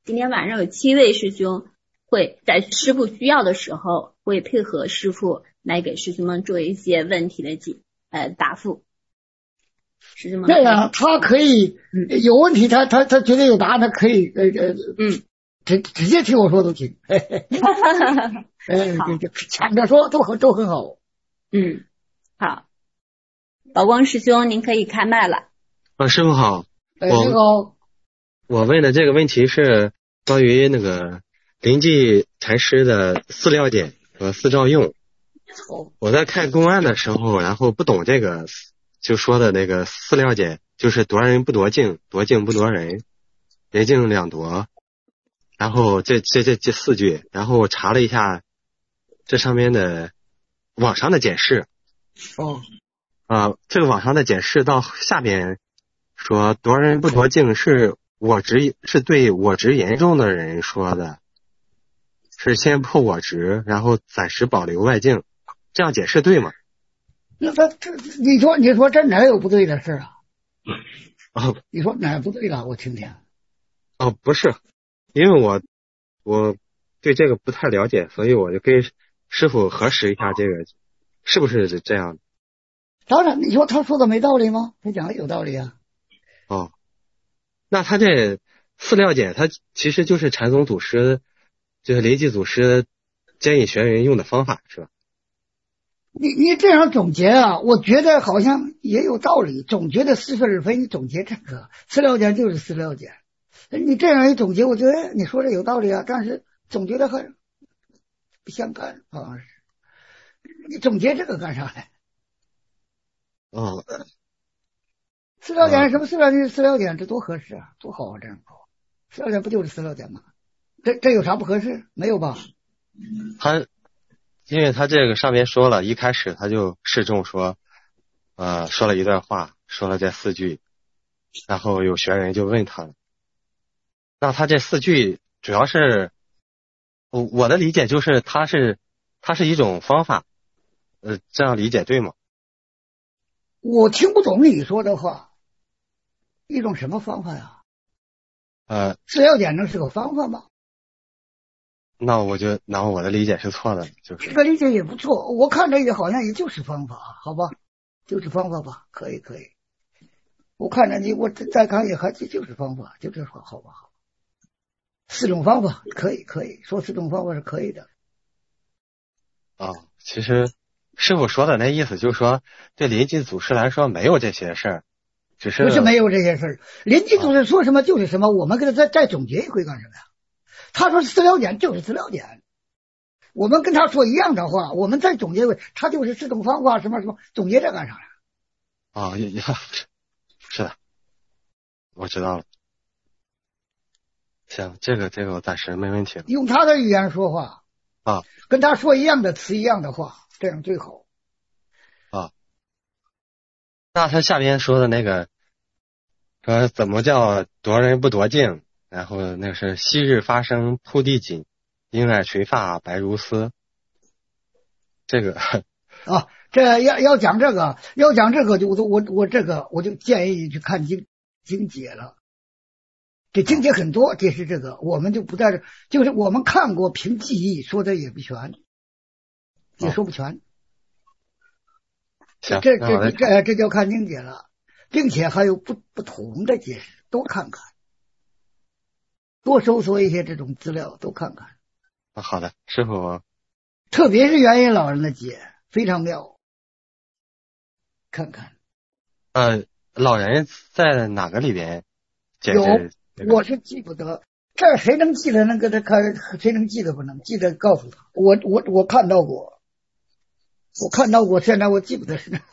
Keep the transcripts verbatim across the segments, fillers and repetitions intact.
今天晚上有七位师兄会在师父需要的时候，会配合师父来给师兄们做一些问题的解呃答复。师兄们， 这样他可以、嗯、有问题，他他他觉得有答案，他可以呃呃嗯直直接听我说都行。哎，这这抢着说都很都很好。 嗯，好，宝光师兄，您可以开麦了。 啊，师傅好。 哎，你好。 我问的这个问题是关于那个临济禅师的四料解和四照用。我在看公案的时候，然后不懂这个，就说的那个四料解，就是夺人不夺境，夺境不夺人，人境两夺。然后这这这这四句，然后我查了一下这上面的网上的解释。 哦。 啊、呃，这个网上的解释到下边说夺人不夺境是我执是对我执严重的人说的，是先破我执，然后暂时保留外境，这样解释对吗？ 那他这你说你说这哪有不对的事啊？ 哦， 你说哪不对了？我听听。 哦，不是，因为我我对这个不太了解，所以我就跟师傅核实一下这个是不是这样的。 当然，你说他说的没道理吗？他讲的有道理啊。 哦，那他这四料解，他其实就是禅宗祖师，就是临济祖师建议学员用的方法，是吧？ 你你这样总结啊，我觉得好像也有道理。总觉得是非是非，你总结这个四料解就是四料解。你这样一总结，我觉得你说的有道理啊，但是总觉得很不相干，好像是。你总结这个干啥来？ 哦， 四料点什么四料点？四料点这多合适啊，多好啊！这样说，四料点不就是四料点吗？这这有啥不合适？没有吧？ 他因为他这个上面说了一开始他就示众说，呃，说了一段话，说了这四句，然后有学员就问他了，那他这四句主要是我我的理解就是他是他是一种方法，呃，这样理解对吗？ 我听不懂你说的话，一种什么方法呀？ 呃， 四料点能是个方法吗？ 那我就那我的理解是错的，就是这个理解也不错，我看着也好像也就是方法，好吧，就是方法吧，可以可以。我看着你，我再看也还就就是方法，就这说好吧好。四种方法可以可以说四种方法是可以的。 啊，其实师傅说的那意思就是说，对临济祖师来说没有这些事儿，只是不是没有这些事儿。临济祖师说什么就是什么，我们给他再再总结一回干什么呀？他说四料点就是四料点，我们跟他说一样的话，我们再总结一回，他就是四种方法什么什么，总结这干啥呀？ 啊，也也是的，我知道了。行，这个这个我暂时没问题了。 用他的语言说话啊， 跟他说一样的词一样的话，这样最好。 啊，那他下边说的那个说怎么叫夺人不夺境，然后那个是昔日发生铺地锦，婴儿垂发白如丝，这个啊，这要要讲这个，要讲这个就我我我这个我就建议你去看经经解了。这经解很多，这是这个，我们就不在这，就是我们看过，凭记忆说的也不全，也说不全。 行， 这这这这叫看经解了，并且还有不不同的解释，多看看，多搜索一些这种资料，都看看。 啊，好的，师傅。 特别是元音老人的解非常妙，看看。 呃，老人在哪个里边解有？ 这个？ 我是记不得，这谁能记得？能给他看？谁能记得不能记得？告诉他，我我我看到过，我看到过，现在我记不得是哪。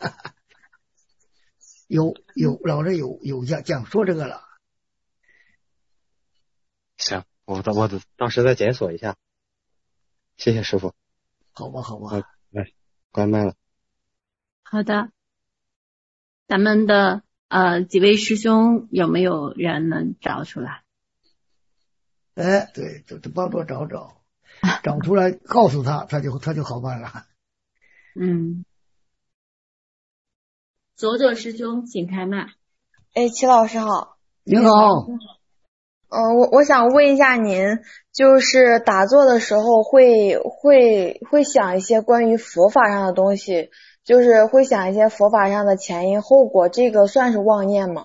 有有老人有有讲讲说这个了。 行，我到我到时再检索一下。谢谢师傅。 好吧，好吧。 来，关麦了。 好的，咱们的呃几位师兄有没有人能找出来？ 哎，对，就就帮着找找，找出来告诉他，他就他就好办了。 嗯，左左师兄，请开麦。 哎，齐老师好。 您好。 呃，我我想问一下您，就是打坐的时候会会会想一些关于佛法上的东西，就是会想一些佛法上的前因后果，这个算是妄念吗？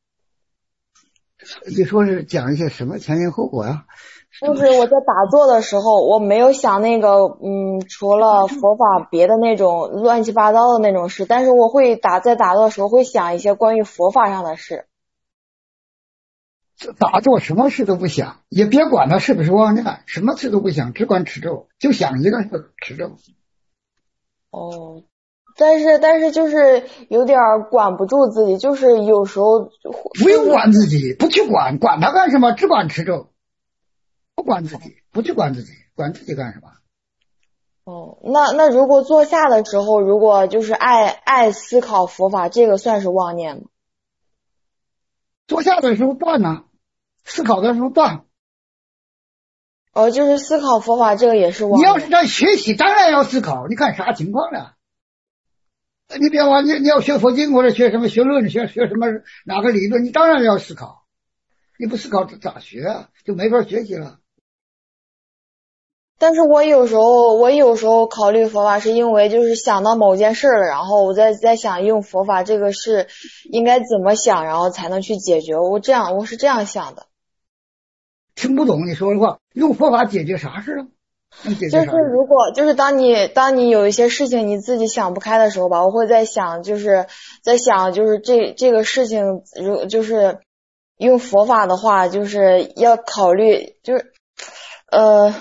你说是讲一些什么前因后果呀、 就是我在打坐的时候，我没有想那个，嗯，除了佛法别的那种乱七八糟的那种事，但是我会打在打坐的时候会想一些关于佛法上的事。 打坐什么事都不想，也别管他是不是妄念，什么事都不想，只管持咒，就想一个事，持咒。 哦，但是但是就是有点管不住自己，就是有时候不用管自己，不去管，管他干什么？只管持咒，不管自己，不去管自己，管自己干什么？ 哦，那那如果坐下的时候，如果就是爱爱思考佛法，这个算是妄念吗？ 坐下的时候断呢，思考的时候断。 哦，就是思考佛法这个也是妄念。 你要是在学习，当然要思考，你看啥情况了？你别忘，你你要学佛经或者学什么学论，学学什么哪个理论，你当然要思考。你不思考咋学啊？就没法学习了。 但是我有时候我有时候考虑佛法，是因为就是想到某件事了，然后我在在想用佛法这个事应该怎么想，然后才能去解决。我这样我是这样想的。 听不懂你说的话，用佛法解决啥事啊？能解决啥事？ 就是如果就是当你当你有一些事情你自己想不开的时候吧，我会在想，就是在想就是这这个事情，如就是用佛法的话，就是要考虑，就是呃。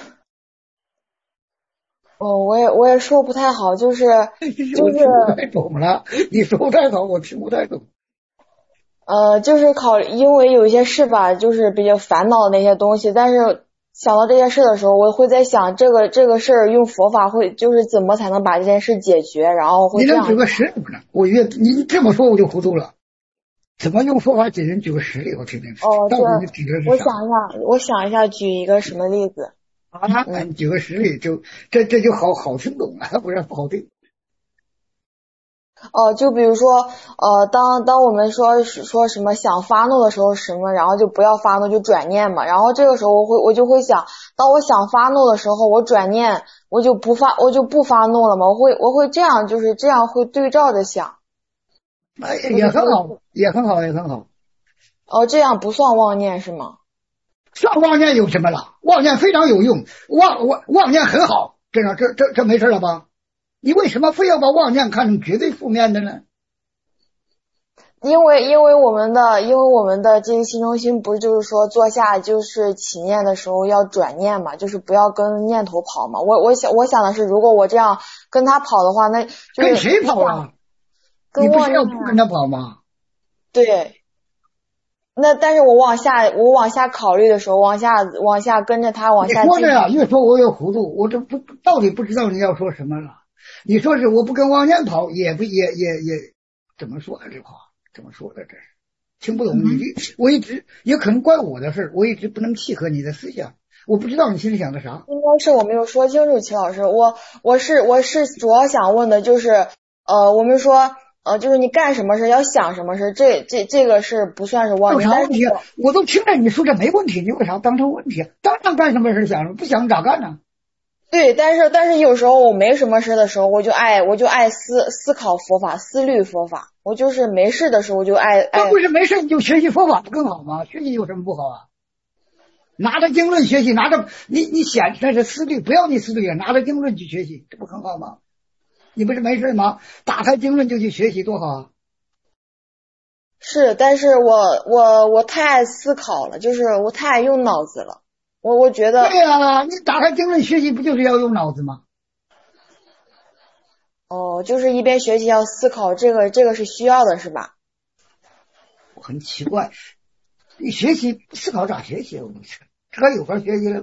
哦，我也我也说不太好，就是就是我听不太懂了，你说不太好，我听不太懂。 呃，就是考，因为有一些事吧，就是比较烦恼的那些东西，但是想到这件事的时候，我会在想，这个这个事儿用佛法会就是怎么才能把这件事解决，然后会这样。 你能举个实例不呢？我越你这么说我就糊涂了。怎么用佛法解决？举个实例我听听。 哦， 到底你举的是啥？ 我想一下，我想一下，举一个什么例子？ 啊，嗯、举个实例就这这就好好听懂了，不然不好听。 哦，就比如说，呃，当当我们说说什么想发怒的时候什么，然后就不要发怒，就转念嘛。然后这个时候我会我就会想，当我想发怒的时候，我转念，我就不发我就不发怒了嘛。我会我会这样，就是这样会对照着想。 哎，也很好，也很好，也很好。 哦，这样不算妄念是吗？ 算妄念有什么了？妄念非常有用，妄妄妄念很好，这样这这这没事了吧？你为什么非要把妄念看成绝对负面的呢？ 因为因为我们的因为我们的这个心中心不是就是说坐下就是起念的时候要转念嘛，就是不要跟念头跑嘛。我我想我想的是，如果我这样跟他跑的话，那就是跟谁跑啊？ 跟妄念你不是要不跟他跑吗？ 对。那但是我往下我往下考虑的时候，往下往下跟着他往下。 你说的呀，越说我越糊涂，我这不到底不知道你要说什么了。你说是我不跟妄念跑，也不也也也怎么说啊？这话怎么说的？这是听不懂你这，我一直也可能怪我的事，我一直不能契合你的思想，我不知道你心里想的啥。 应该是我没有说清楚，齐老师，我我是我是主要想问的就是，呃，我们说。呃，就是你干什么事要想什么事，这这这个是不算是妄念。 有啥问题？我都听着你说这没问题，你为啥当成问题？当然干什么事想什么，不想咋干呢？ 对，但是但是有时候我没什么事的时候，我就爱我就爱思思考佛法，思虑佛法。我就是没事的时候就爱爱。 那不是没事你就学习佛法不更好吗？学习有什么不好啊？拿着经论学习，拿着你你显那是思虑，不要你思虑，拿着经论去学习，这不很好吗？你不是没事吗？打开经论就去学习，多好啊！ 是，但是我我我太爱思考了，就是我太爱用脑子了。我我觉得。 对呀、啊，你打开经论学习，不就是要用脑子吗？ 哦，就是一边学习要思考，这个这个是需要的，是吧？ 我很奇怪，你学习思考咋学习？我不是，这还有法学习了？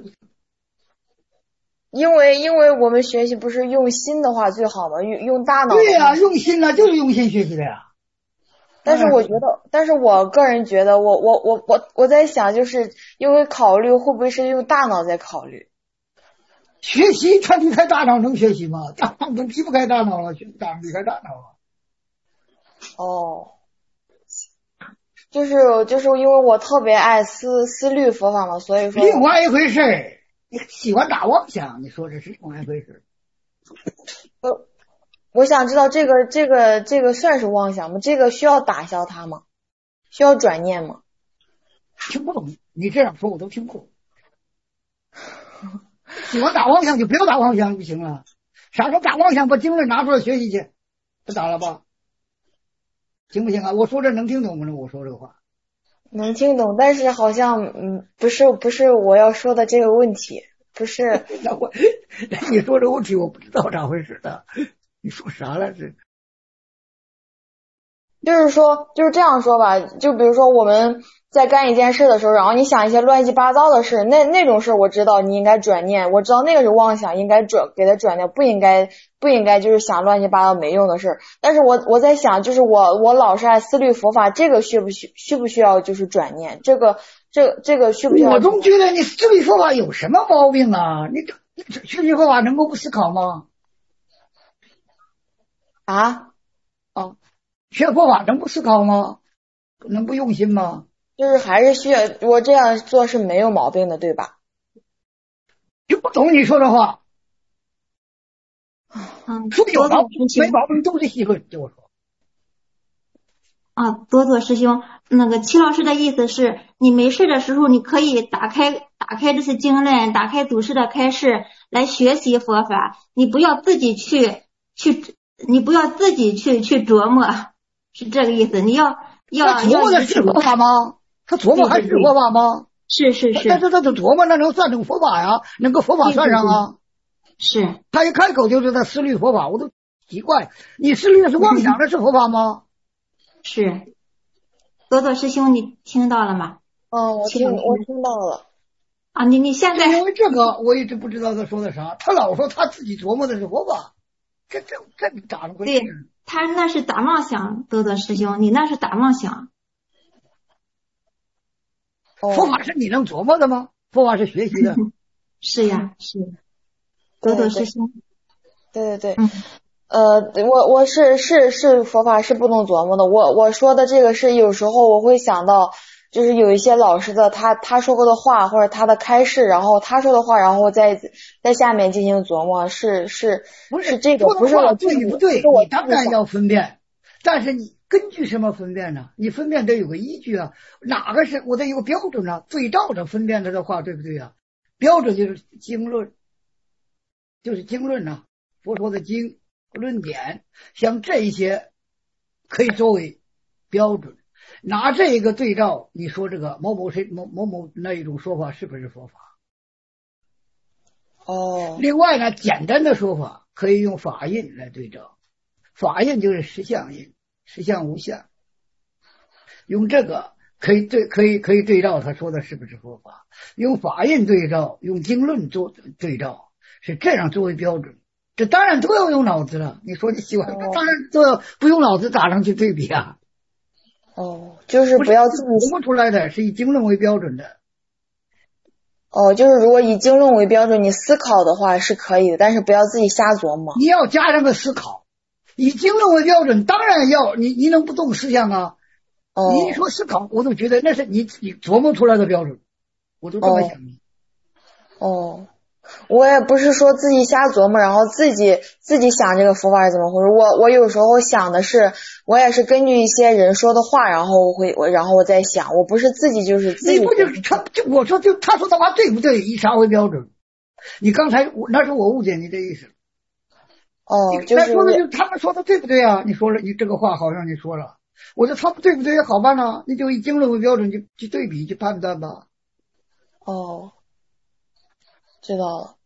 因为因为我们学习不是用心的话最好吗？用用大脑。 对呀、啊，用心了就是用心学习的呀。 但是我觉得，嗯、但是我个人觉得我，我我我我我在想，就是因为考虑会不会是用大脑在考虑？ 学习他离开大脑能学习吗？大脑都离不开大脑了，学习当然离开大脑了。 哦， 就是就是因为我特别爱思思虑佛法嘛，所以说另外一回事。你喜欢打妄想，你说这是另外一回事。 我我想知道这个这个这个算是妄想吗？这个需要打消它吗？需要转念吗？ 听不懂，你这样说我都听不懂。喜欢打妄想就不要打妄想就行了。啥时候打妄想，把经论拿出来学习去，不打了吧？行不行啊？我说这能听懂吗？我说这个话能听懂，但是好像嗯不是不是我要说的这个问题，不是。 那我你说这个问题我不知道咋回事的，你说啥了这？ 就是说就是这样说吧，就比如说我们在干一件事的时候，然后你想一些乱七八糟的事，那那种事我知道你应该转念，我知道那个是妄想，应该转给它转掉，不应该不应该就是想乱七八糟没用的事。但是我我在想，就是我我老是爱思虑佛法，这个需不需需不需要就是转念？这个这这个需不需要？ 我总觉得你思虑佛法有什么毛病啊？你你思虑佛法能够不思考吗？ 啊啊，学佛法能不思考吗？能不用心吗？ 就是还是需要我这样做是没有毛病的，对吧？ 就不懂你说的话。 嗯， 说有毛病多做没毛病都是议论，就我说。 啊，多做师兄，那个齐老师的意思是，你没事的时候，你可以打开打开这些经论，打开祖师的开示来学习佛法，你不要自己去去，你不要自己去去琢磨，是这个意思。你要要他琢磨的是佛法吗？他琢磨还是佛法吗？ 是是是。 但是他的琢磨那能算成佛法呀？能跟佛法算上啊？ 是。 他一开口就是他思虑佛法，我都奇怪，你思虑的是妄想的是佛法吗？ 是。多多师兄，你听到了吗？ 嗯，我听我听到了。 啊，你你现在因为这个我一直不知道他说的啥，他老说他自己琢磨的是佛法，这这这咋回事？ 对，他那是打妄想，多多师兄，你那是打妄想。 佛法是你能琢磨的吗？佛法是学习的。 是呀，是。多多师兄。 对对对。嗯。呃，我我是是是佛法是不能琢磨的。我我说的这个是有时候我会想到，就是有一些老师的他他说过的话或者他的开示，然后他说的话，然后在在下面进行琢磨，是是不是这个不是我对不对？你当然要分辨，但是你根据什么分辨呢？你分辨得有个依据啊，哪个是我得有个标准啊，对照着分辨他的话，对不对啊？标准就是经论，就是经论呐、啊，佛说的经。论点像这一些可以作为标准，拿这一个对照，你说这个某某谁某某某那一种说法是不是佛法？ 哦。 另外呢，简单的说法可以用法印来对照，法印就是实相印，实相无相，用这个可以对可以可以对照他说的是不是佛法？用法印对照，用经论做对照，是这样作为标准。这当然都要用脑子了，你说你喜欢，哦、当然都要不用脑子咋能去对比啊？ 哦，就是不要自己琢磨出来的，是以经论为标准的。 哦，就是如果以经论为标准，你思考的话是可以的，但是不要自己瞎琢磨。 你要加上个思考，以经论为标准，当然要你，你能不动思想啊？ 哦， 你一说思考，我都觉得那是你自己琢磨出来的标准，我都这么想的。 哦。哦，我也不是说自己瞎琢磨，然后自己自己想这个佛法是怎么回事。我我有时候想的是，我也是根据一些人说的话，然后我会我然后我在想，我不是自己就是自己。 你不就是他就我说就他说的话对不对？以啥为标准？你刚才我那是我误解你的意思。 哦，就是。 他说的就他们说的对不对啊？你说了你这个话好像你说了，我说他们对不对？好办呢，你就以经论为标准去去对比去判断吧。 哦。知道了，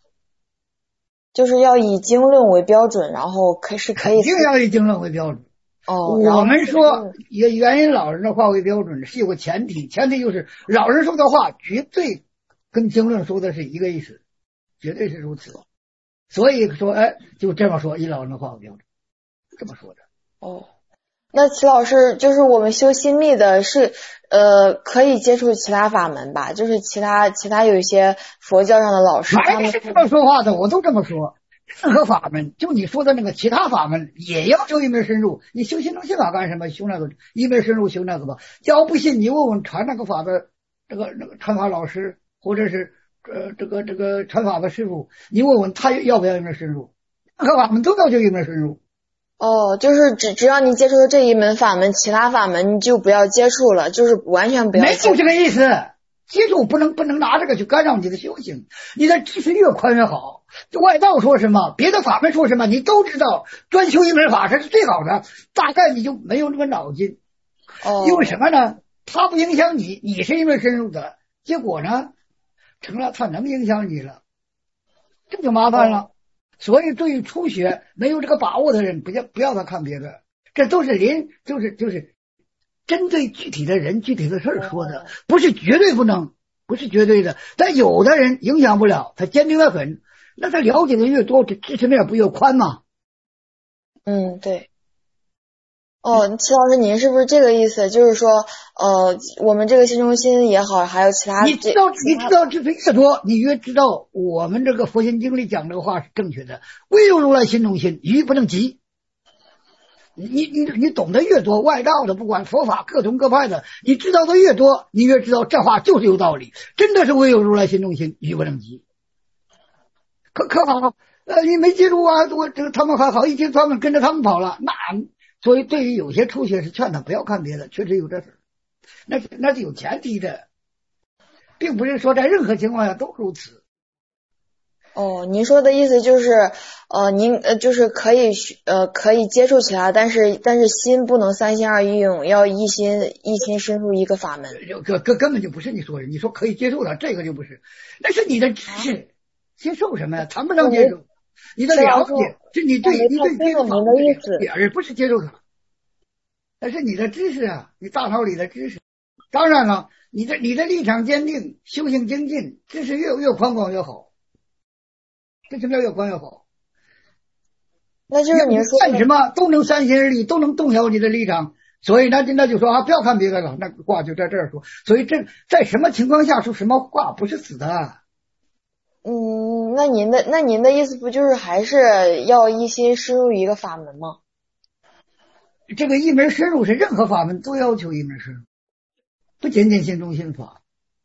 就是要以经论为标准，然后可是可以肯定要以经论为标准。 哦， 我们说以原因老人的话为标准是有个前提，前提就是老人说的话绝对跟经论说的是一个意思，绝对是如此。所以说，哎，就这么说，以老人的话为标准，这么说的。 哦。那齐老师，就是我们修心密的是呃可以接触其他法门吧？就是其他其他有一些佛教上的老师， 他们是这么说话的，我都这么说。 任何法门，就你说的那个其他法门也要求一门深入。你修心中心法干什么？修那个一门深入，修那个吧。要不信你问问传那个法的这个那个传法老师，或者是呃这个这个传法的师傅，你问问他要不要一门深入？任何法门都要求一门深入。 哦，就是只只要你接触了这一门法门，其他法门你就不要接触了，就是完全不要接触。 没有这个意思，接触不能不能拿这个去干扰你的修行，你的知识越宽越好。外道说什么，别的法门说什么，你都知道，专修一门法这是最好的，大概你就没有那个脑筋。 哦， 因为什么呢？它不影响你，你是一门深入的，结果呢，成了它能影响你了，这就麻烦了。哦，所以对于初学没有这个把握的人，不要不要他看别的，这都是临就是就是针对具体的人具体的事说的，不是绝对不能，不是绝对的。但有的人影响不了，他坚定的很，那他了解的越多，这知识面不越宽吗？ 嗯，对。哦，齐老师，您是不是这个意思？就是说，呃，我们这个心中心也好，还有其他， 你知道，你知道知识越多，你越知道我们这个佛心经里讲这个话是正确的。唯有如来心中心，愚不能及。你你你懂得越多，外道的不管佛法各宗各派的，你知道的越多，你越知道这话就是有道理，真的是唯有如来心中心，愚不能及。可可好，呃，你没记住啊？我这个他们还好，一听他们跟着他们跑了，那。所以对于有些初学是劝他不要看别的，确实有这事，那那是有前提的，并不是说在任何情况下都如此。 哦，您说的意思就是，呃，您呃就是可以呃可以接触其他，但是但是心不能三心二意用，要一心一心深入一个法门。 根根根本就不是你说的，你说可以接受的，这个就不是，那是你的知识，啊、接受什么呀？谈不上接受。你的了解是你对你对接受法的理解，而不是接受它。那是你的知识啊，你大脑里的知识。当然了，你的你的立场坚定，修行精进，知识越越宽广越好，知识面越宽越好。 那就是您说干什么都能三心二意，都能动摇你的立场。所以那那就说啊，不要看别的了，那话就在这儿说。所以这在什么情况下说什么话不是死的。 嗯，那您的那您的意思不就是还是要一心深入一个法门吗？ 这个一门深入是任何法门都要求一门深入，不仅仅心中心法。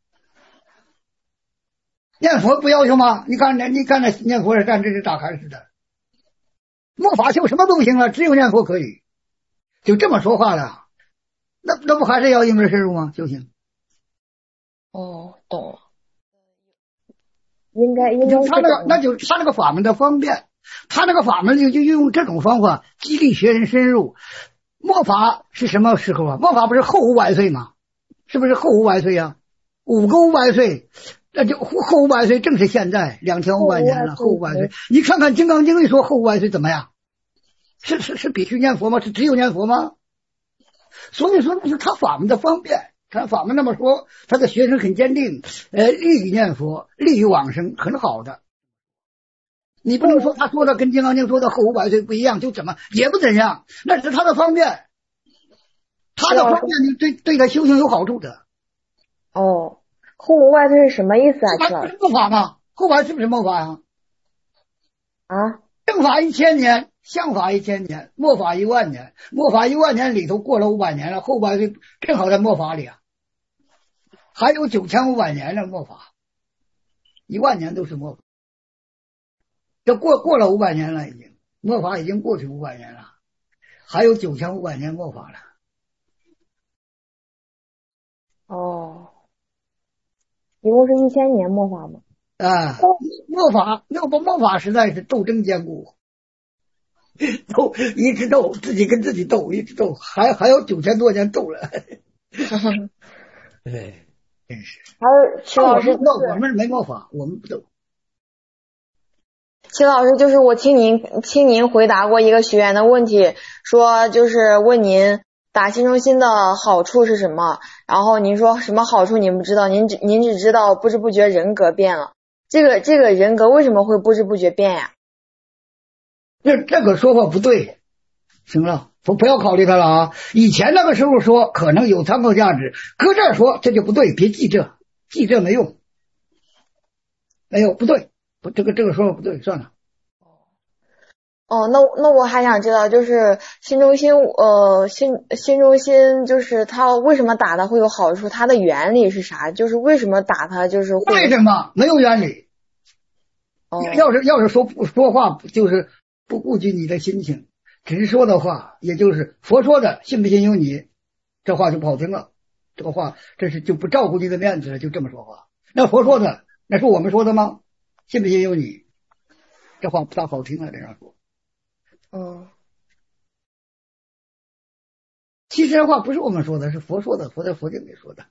念佛不要求吗？你看那你看那念佛是干这是打开似的，末法修什么都不行了，只有念佛可以，就这么说话了，那那不还是要一门深入吗？修行。 哦，懂了。应该应该他那个那就他那个法门的方便，他那个法门就就用这种方法激励学生深入。末法是什么时候啊？末法不是后五百岁吗？是不是后五百岁啊？五个五百岁，那就后五百岁正是现在两千五百年了。后五百岁，你看看《金刚经》里说后五百岁怎么样？是是是必须念佛吗？是只有念佛吗？所以说那是他法门的方便。他法门那么说，他的学生很坚定，呃，利于念佛，利于往生，很好的。你不能说他说的跟《金刚经》说的后五百岁不一样，就怎么也不怎样，那是他的方便，他的方便对对他修行有好处的。 哦，后五百岁是什么意思啊？ 这不是末法吗？后百是不是末法呀？ 啊？ 正法一千年，相法一千年，末法一万年。末法一万年里头过了五百年了，后百岁正好在末法里啊。还有九千五百年的末法，一万年都是末法。这过过了五百年了，已经末法已经过去五百年了，还有九千五百年末法了。 哦，一共是一千年末法吗？ 啊，末法那不末法时代是斗争坚固，斗一直斗，自己跟自己斗，一直斗，还还有九千多年斗了。对，真是。 还有齐老师， 那我们没末法，我们不斗。 齐老师，就是我听您听您回答过一个学员的问题，说就是问您打心中心的好处是什么，然后您说什么好处您不知道，您只您只知道不知不觉人格变了。这个这个人格为什么会不知不觉变呀？ 这这个说法不对，行了，不不要考虑它了啊。以前那个时候说可能有参考价值，搁这儿说这就不对，别记这，记这没用，没有不对，不这个这个说法不对，算了。 哦，那那我还想知道，就是新中心，呃，新新中心，就是它为什么打它会有好处？它的原理是啥？就是为什么打它就是会？ 为什么没有原理？ 哦， 要是要是说说话就是不顾及你的心情，只是说的话，也就是佛说的，信不信由你，这话就不好听了。这个话这是就不照顾你的面子了，就这么说话。那佛说的，那是我们说的吗？信不信由你，这话不大好听了，这样说。 嗯， 其实这话不是我们说的，是佛说的，佛在佛经里说的。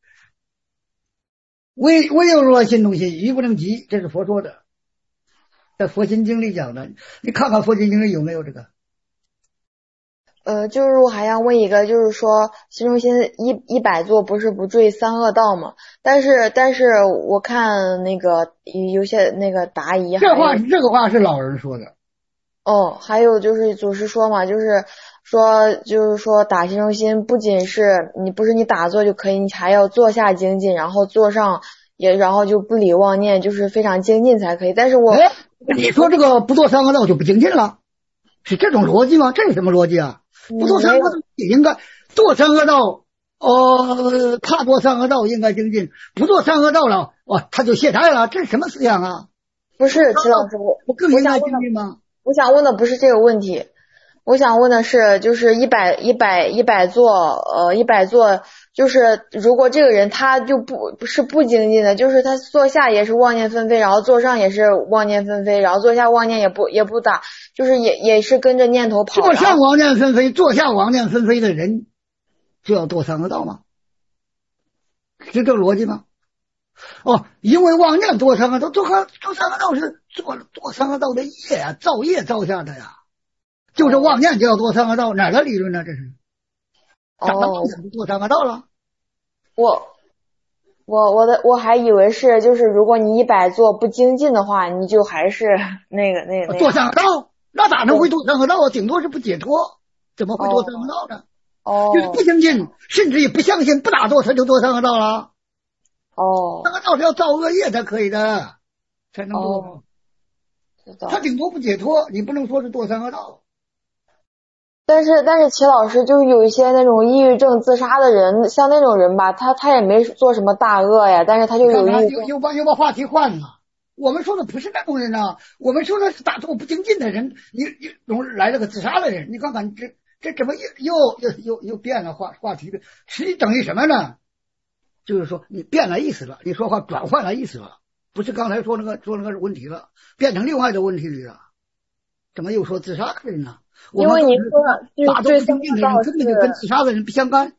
唯唯有若心动心，语不能及，这是佛说的，在佛心经里讲的。你看看佛心经里有没有这个？ 呃，就是我还想问一个，就是说新中心一一百座不是不坠三恶道吗？但是但是我看那个有些那个答疑， 这话这个话是老人说的。 哦，还有就是祖师说嘛，就是说就是说打新中心不仅是你不是你打坐就可以，你还要坐下精进，然后坐上也然后就不离妄念，就是非常精进才可以。但是我你说这个不做三恶道就不精进了，是这种逻辑吗？这是什么逻辑啊？不做三恶道也应该做三恶道，呃，他做三恶道应该精进，不做三恶道了，哇，他就懈怠了，这是什么思想啊？ 不是，齐老师，我我更应该精进吗？ 我想问的不是这个问题，我想问的是，就是一百一百一百座，呃，一百座，就是如果这个人他就不不是不精进的，就是他坐下也是妄念纷飞，然后坐上也是妄念纷飞，然后坐下妄念也不也不打，就是也也是跟着念头跑。 坐上妄念纷飞，坐下妄念纷飞的人，就要堕三恶道吗？是这个逻辑吗？哦，因为妄念堕三恶道，堕三堕三恶道是做堕三恶道的业啊，造业造下的呀。就是妄念就要堕三恶道，哪个理论呢？这是长到妄念就堕三恶道了。 我我我的我还以为是，就是如果你一百座不精进的话，你就还是那个那个堕三恶道，那哪能会堕三恶道啊？顶多是不解脱，怎么会堕三恶道呢？ 哦， 就是不精进，甚至也不相信，不打坐他就堕三恶道了。 哦， 三恶道是要造恶业才可以的，才能堕。 哦，知道。 他顶多不解脱，你不能说是堕三恶道。 但是但是齐老师，就是有一些那种抑郁症自杀的人，像那种人吧，他他也没做什么大恶呀，但是他就有抑郁症。 又又把又把话题换了。我们说的不是那种人啊，我们说的是打坐不精进的人。你你总来了个自杀的人，你看看这这怎么又又又又又变了话话题的？实际等于什么呢？就是说你变了意思了，你说话转换了意思了，不是刚才说那个说那个问题了，变成另外的问题里了。怎么又说自杀的人呢？ 因为您说打坐不精进的人根本就跟自杀的人不相干。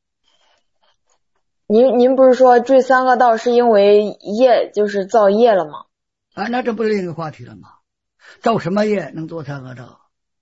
您您不是说坠三恶道是因为业就是造业了吗？ 啊，那这不是另一个话题了吗？造什么业能做三恶道？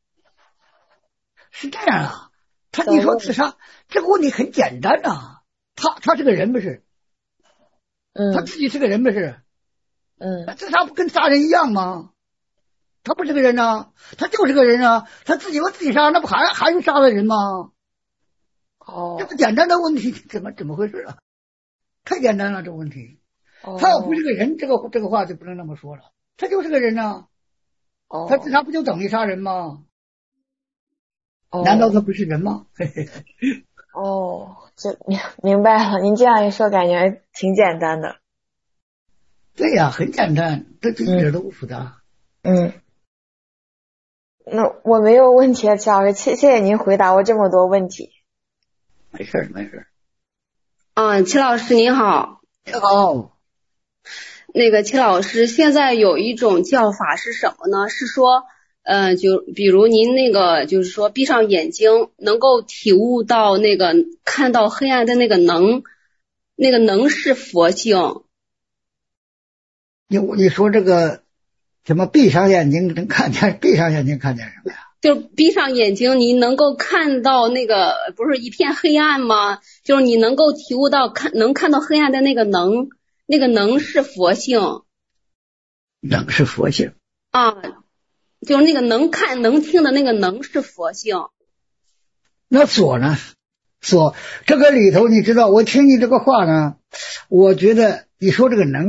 是这样啊，他你说自杀这个问题很简单啊，他他是个人不是？ 嗯， 他自己是个人不是？ 嗯， 自杀不跟杀人一样吗？他不是个人啊，他就是个人啊，他自己把自己杀，那不还还是杀了人吗？ 哦， 这么简单的问题，怎么怎么回事啊？太简单了，这个问题。 哦， 他要不是个人，这个这个话就不能那么说了。他就是个人啊， 哦， 他自杀不就等于杀人吗？ 哦， 难道他不是人吗？嘿嘿嘿。 哦，这明明白了。您这样一说，感觉挺简单的。 对呀，很简单，这这一点都不复杂。 嗯。那我没有问题了，齐老师，谢谢谢您回答我这么多问题。 没事没事。 嗯，齐老师您好。 你好。 那个齐老师，现在有一种叫法是什么呢？是说，呃，就比如您那个，就是说闭上眼睛，能够体悟到那个看到黑暗的那个能，那个能是佛性。 你你说这个什么闭上眼睛能看见？闭上眼睛看见什么呀？ 就是闭上眼睛，你能够看到那个不是一片黑暗吗？就是你能够体悟到看能看到黑暗的那个能，那个能是佛性。 能是佛性啊，就是那个能看能听的那个能是佛性。 那所呢？所这个里头，你知道，我听你这个话呢，我觉得你说这个能，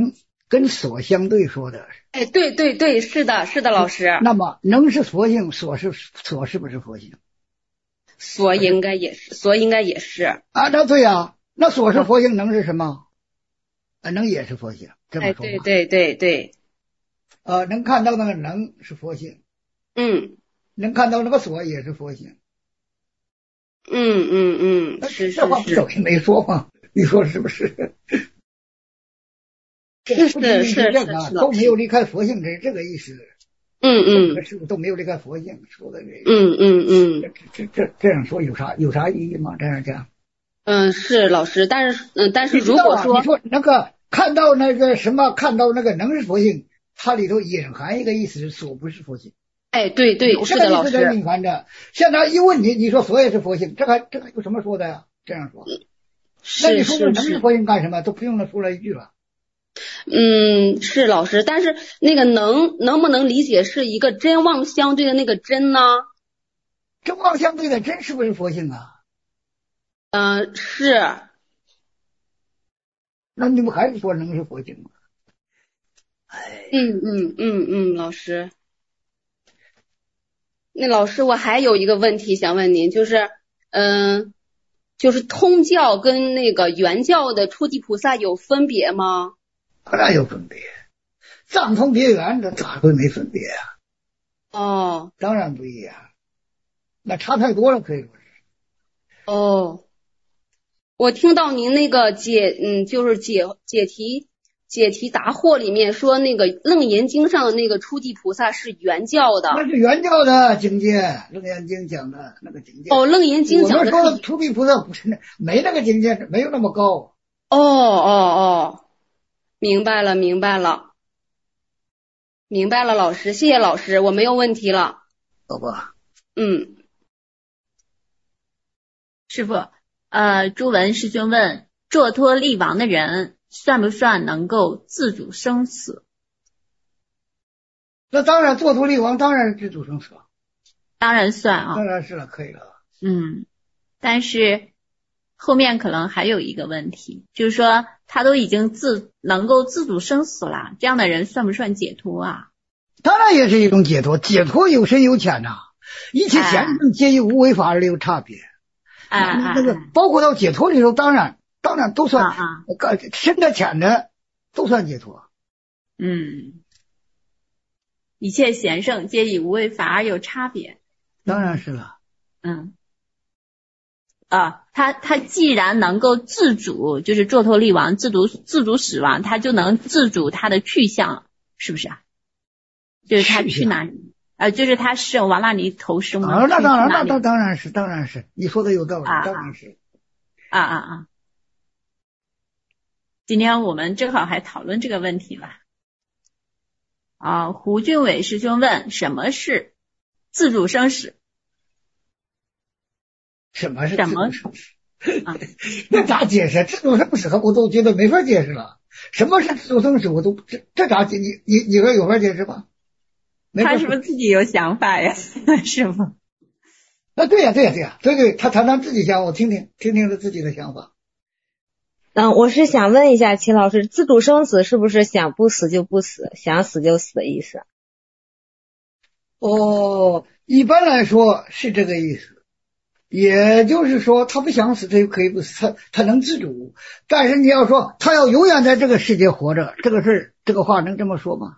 跟所相对说的。 哎，对对对，是的，是的，老师。 那么能是佛性，所是所是不是佛性？ 所应该也是，所应该也是啊，那对呀，那所是佛性，能是什么？啊，能也是佛性，这么哎， 说吧。 对对对对。 呃，能看到那个能是佛性， 嗯， 能看到那个所也是佛性。 嗯嗯嗯，是是这话不等于没说吗？你说是不是？ 是是是是都没有离开佛性，这这个意思。 嗯嗯， 这师傅都没有离开佛性，说的这个。嗯嗯嗯， 这这这这样说有啥有啥意义吗？这样讲。 嗯，是老师，但是嗯，但是如果说你说那个看到那个什么，看到那个能是佛性，它里头隐含一个意思是所不是佛性。 哎，对对，是的，老师。 隐含着。现在一问你，你说所也是佛性，这还这还有什么说的呀？这样说。那你说能是佛性干什么？都不用了，说了一句了。 嗯，是老师，但是那个能能不能理解是一个真妄相对的那个真呢？ 真妄相对的真是不是佛性啊？ 嗯、呃，是。 那你们还是说能是佛性吗？ 哎。嗯嗯嗯嗯，老师。那老师，我还有一个问题想问您，就是嗯、呃，就是通教跟那个原教的初地菩萨有分别吗？ 当然有分别，藏通别圆，这咋会没分别啊？ 哦， 当然不一样，那差太多了，可以说是。 哦，我听到您那个解，嗯，就是解解题解题答惑里面说，那个楞严经上的那个初地菩萨是原教的， 那是原教的境界，楞严经讲的那个境界。 哦，楞严经讲的是。 我们说初地菩萨不是那没那个境界，没有那么高。 哦哦哦。明白了，明白了，明白了，老师，谢谢老师，我没有问题了。 好吧。 嗯。 师傅，呃，朱文师兄问，坐脱力王的人算不算能够自主生死？ 那当然，坐脱力王当然自主生死。 当然算啊。 当然是了，可以了。 嗯，但是后面可能还有一个问题，就是说他都已经自能够自主生死了，这样的人算不算解脱啊？ 当然也是一种解脱，解脱有深有浅呐、啊，一切显正皆与无为法而有差别。 啊啊， 那个包括到解脱里头，当然当然都算啊， 深的浅的都算解脱。 嗯，一切贤圣皆以无为法而有差别。 当然是了。 嗯。啊，他他既然能够自主，就是坐脱力王自主自主死亡，他就能自主他的去向，是不是啊？就是他去哪里，呃，就是他是往哪里投生啊？那当然，那那当然是，当然是，你说的有道理， 啊、 当然是。 啊啊啊！今天我们正好还讨论这个问题吧。啊，胡俊伟师兄问，什么是自主生死？ 什么是自主生死？ 啊、 那咋解释？自主生死我都觉得没法解释了。什么是自主生死？我都这这咋解？你你你说有法解释吗？ 他是不是自己有想法呀？是吗？ 啊，对呀、啊、对呀、啊、对呀、啊，对对，他谈谈自己想，我听听听听他自己的想法。 嗯，我是想问一下齐老师，自主生死是不是想不死就不死，想死就死的意思？ 哦，一般来说是这个意思。也就是说，他不想死，他就可以不死，他他能自主。但是你要说他要永远在这个世界活着，这个事儿，这个话能这么说吗？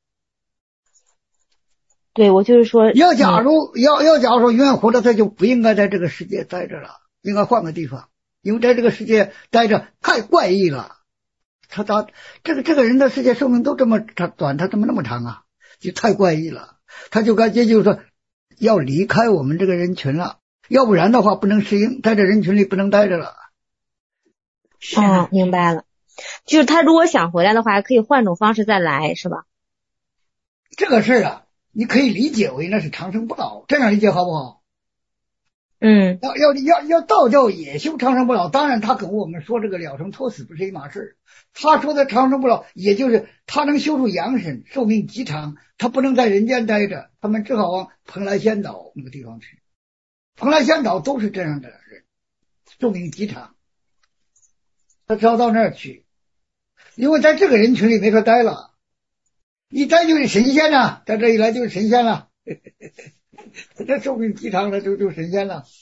对，我就是说， 要假如、嗯、要要假如说永远活着，他就不应该在这个世界待着了，应该换个地方，因为在这个世界待着太怪异了。他他这个这个人的世界寿命都这么短，他怎么那么长啊？就太怪异了，他就该也就是说要离开我们这个人群了。要不然的话不能适应，在这人群里不能待着了。 哦，明白了，就是他如果想回来的话，可以换种方式再来，是吧？ 这个事儿啊，你可以理解为那是长生不老，这样理解好不好？ 嗯， 要要要要道教也修长生不老，当然他跟我们说这个了生脱死不是一码事。他说的长生不老，也就是他能修出阳身，寿命极长，他不能在人间待着，他们只好往蓬莱仙岛那个地方去。蓬莱仙岛都是这样的人，寿命极长，他只好到那儿去。 因为在这个人群里没法待了，一待就是神仙了，在这一来就是神仙了，这寿命极长了就就神仙了。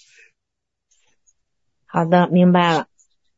好的，明白了。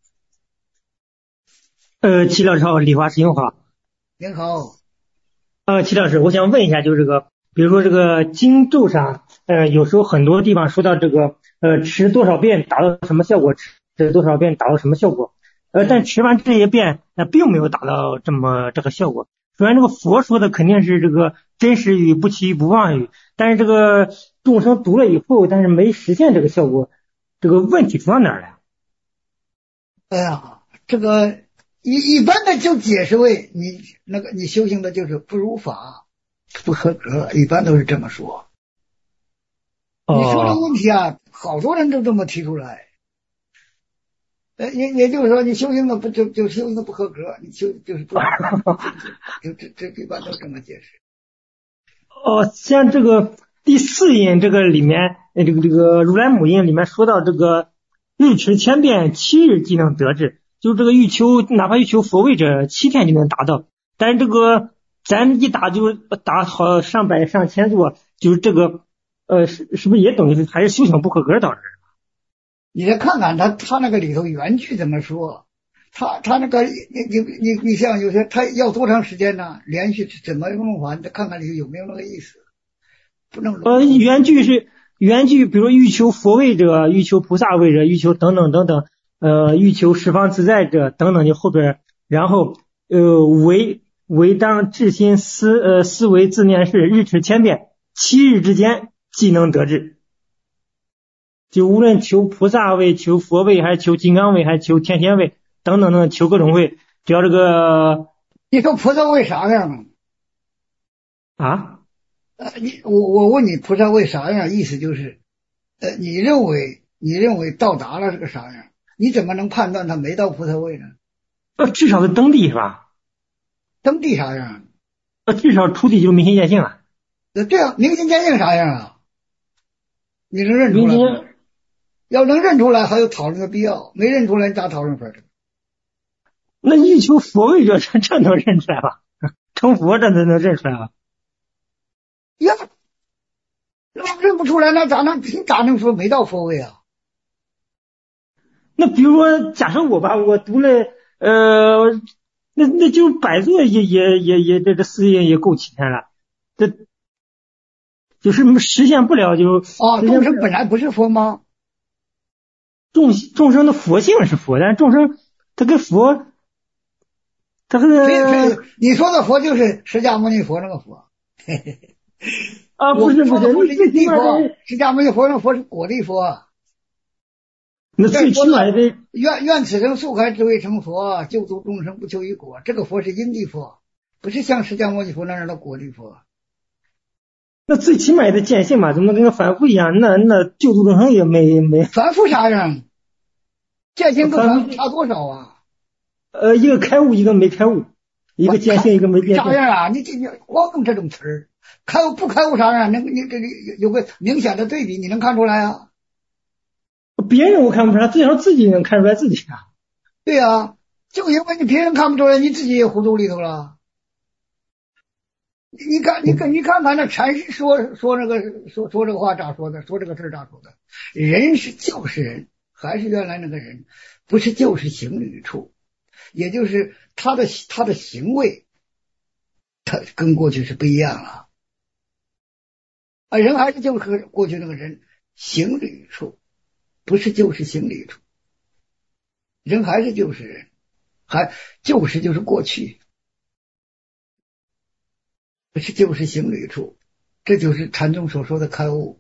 呃，齐老师好，李华师兄好。 您好。 呃，齐老师，我想问一下，就是这个，比如说这个经咒上，呃，有时候很多地方说到这个，呃，吃多少遍达到什么效果，吃多少遍达到什么效果，呃，但吃完这些遍，那、呃、并没有达到这么这个效果。虽然这个佛说的肯定是这个真实语、不欺语、不妄语，但是这个众生读了以后，但是没实现这个效果，这个问题出到哪儿来？ 哎呀，这个一一般的就解释为你那个你修行的就是不如法，不合格，一般都是这么说。 哦、 你说这个问题啊，好多人都这么提出来。呃，也也就是说，你修行的不就就修行的不合格，你修就是不合格，就这这一般都这么解释。 哦，像这个第四印这个里面，这个这个如来母印里面说到这个日持千遍，七日即能得至，就这个欲求哪怕欲求佛位者，七天就能达到。但是这个咱一打就打好上百上千座，就是这个呃是是不是也等于是还是修行不合格导致？ 你再看看他他那个里头原句怎么说，他他那个你你你你像有些他要多长时间呢？连续怎么弄法？你再看看里头有没有那个意思？不能呃原句是原句，比如欲求佛位者，欲求菩萨位者，欲求等等等等，呃欲求十方自在者等等，就后边然后呃为为当至心思呃思维自念是日持千遍，七日之间即能得至。就无论求菩萨位、求佛位，还是求金刚位，还是求天仙位等等等，求各种位，只要这个你说菩萨位啥样啊？ 呃，你我我问你菩萨位啥样？意思就是，呃，你认为你认为到达了是个啥样？你怎么能判断他没到菩萨位呢？ 呃，至少是登地是吧？ 登地啥样？ 呃，至少出地就明心见性了。 呃，对啊，明心见性啥样啊？你能认出来吗？要能认出来，还有讨论的必要；没认出来，咋讨论法儿？ 那欲求佛位者，这这能认出来吧？成佛这能能认出来吧？ 呀，那认不出来，那咋能你咋能说没到佛位啊？ 那比如说，假设我吧，我读了呃，那那就百座也也也也这这四印也够齐全了，这就是实现不了就啊，众生本来不是佛吗？ 众众生的佛性是佛，但是众生他跟佛，他跟你说的佛就是释迦牟尼佛那个佛，嘿嘿嘿啊，不是不是， 佛是因地佛，释迦牟尼佛那佛是果地佛。 那最起码的愿愿此生速开智慧成佛，救度众生不求于果。这个佛是因地佛，不是像释迦牟尼佛那样的果地佛。 那最起码也得见性嘛，怎么能跟个凡夫一样？那那救度众生也没没。 凡夫啥样？见性跟凡夫差多少啊？ 呃，一个开悟，一个没开悟，一个见性，一个没见性。 啥样啊？你这你光用这种词儿，开悟不开悟啥样？能你这里有个明显的对比，你能看出来啊？ 别人我看不出来，至少自己能看出来自己啊。 对啊，就因为你别人看不出来，你自己也糊涂里头了。你看，你看，你看看那禅师说说那个说说这个话咋说的？说这个事咋说的？人是就是人，还是原来那个人，不是就是行旅处，也就是他的他的行为，他跟过去是不一样了。啊，人还是就是过去那个人，行旅处，不是就是行旅处，人还是就是人，还就是就是过去。不是就是行旅处，这就是禅宗所说的开悟。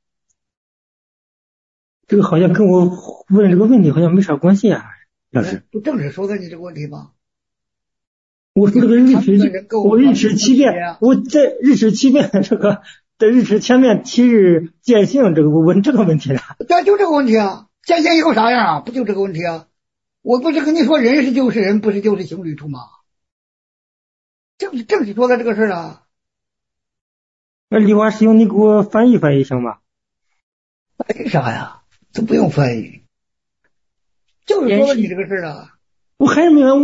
这个好像跟我问这个问题好像没啥关系啊，老师。 不正是说的你这个问题吗？ 我说这个日持，我日持七遍，我在日持七遍这个在日持千遍七日见性，这个我问这个问题了。 对，就这个问题啊，见性以后啥样啊？不就这个问题啊？我不是跟你说人是就是人，不是就是行旅处吗？正是正是说的这个事儿啊。 那李华师兄，你给我翻译翻译行吗？ 翻译啥呀？这不用翻译，就是说了你这个事儿啊。 我还是没有，我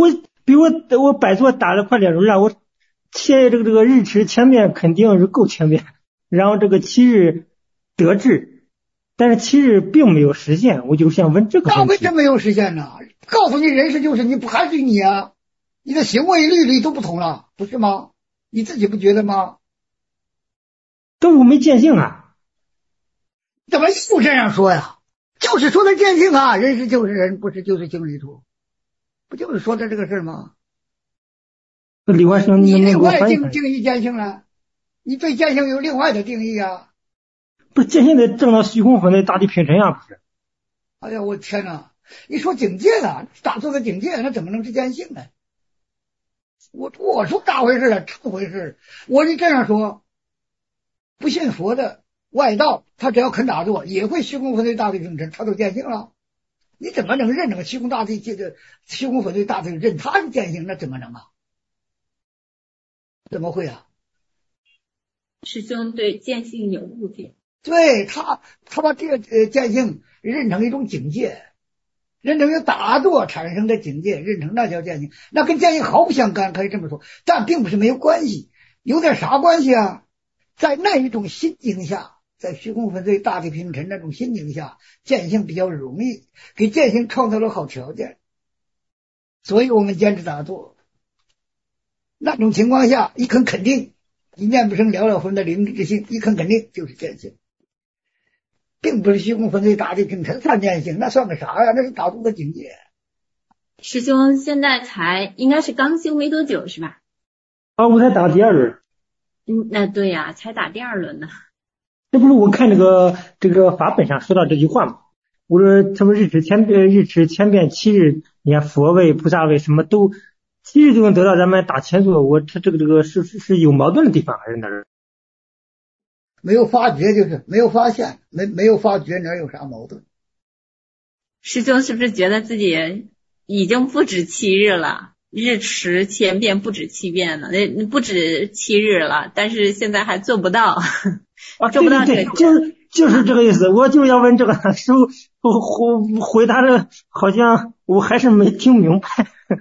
比如我我摆座打了快两轮了，我前这个这个日持千遍肯定是够千遍，然后这个七日得志，但是七日并没有实现，我就想问这个问题。 那为什么没有实现呢？告诉你人事就是你，不还是你啊？你的行为律例都不同了，不是吗？你自己不觉得吗？ 但我没见性啊。 怎么又这样说呀？就是说的见性啊，人是就是人，不是就是经理处，不就是说的这个事吗？ 李焕生， 你另外定定义见性了，你对见性有另外的定义啊？ 不是见性得证到虚空分类大地平沉啊，不是？ 哎呀，我天哪！你说警戒呢？打坐的警戒，那怎么能是见性呢？我我说大回事了，这回事。我就这样说，不信佛的外道，他只要肯打坐，也会虚空分对大地平沉，他都见性了。你怎么能认这个虚空大地这个虚空分对大地认他是见性？那怎么能啊？怎么会啊？ 师兄对见性有误解。 对他，他把这个呃见性认成一种境界。认成由打坐产生的境界，认成那叫见性，那跟见性毫不相干，可以这么说，但并不是没有关系，有点啥关系啊？在那一种心境下，在虚空分对大地平沉那种心境下，见性比较容易，给见性创造了好条件，所以我们坚持打坐。那种情况下，一肯肯定，一念不生了了分的灵之性，一肯肯定就是见性。并不是虚空分对大地平沉三见性，那算个啥呀？那是打坐的境界。 师兄现在才应该是刚修没多久是吧？ 啊，我才打第二轮。 嗯，那对呀、啊，才打第二轮呢。 这不是我看这个这个法本上说到这句话吗？我说他们日持千遍，日持千遍七日，你看佛位、菩萨位什么都七日就能得到咱们打千座，我他这个这个是是是有矛盾的地方还是哪儿？ 没有发觉，就是没有发现，没没有发觉，哪有啥矛盾？ 师兄是不是觉得自己已经不止七日了？日持千遍不止七遍了，那不止七日了，但是现在还做不到， 啊、 做不到这个， 就是就是这个意思。我就要问这个师傅，回回答的好像我还是没听明白。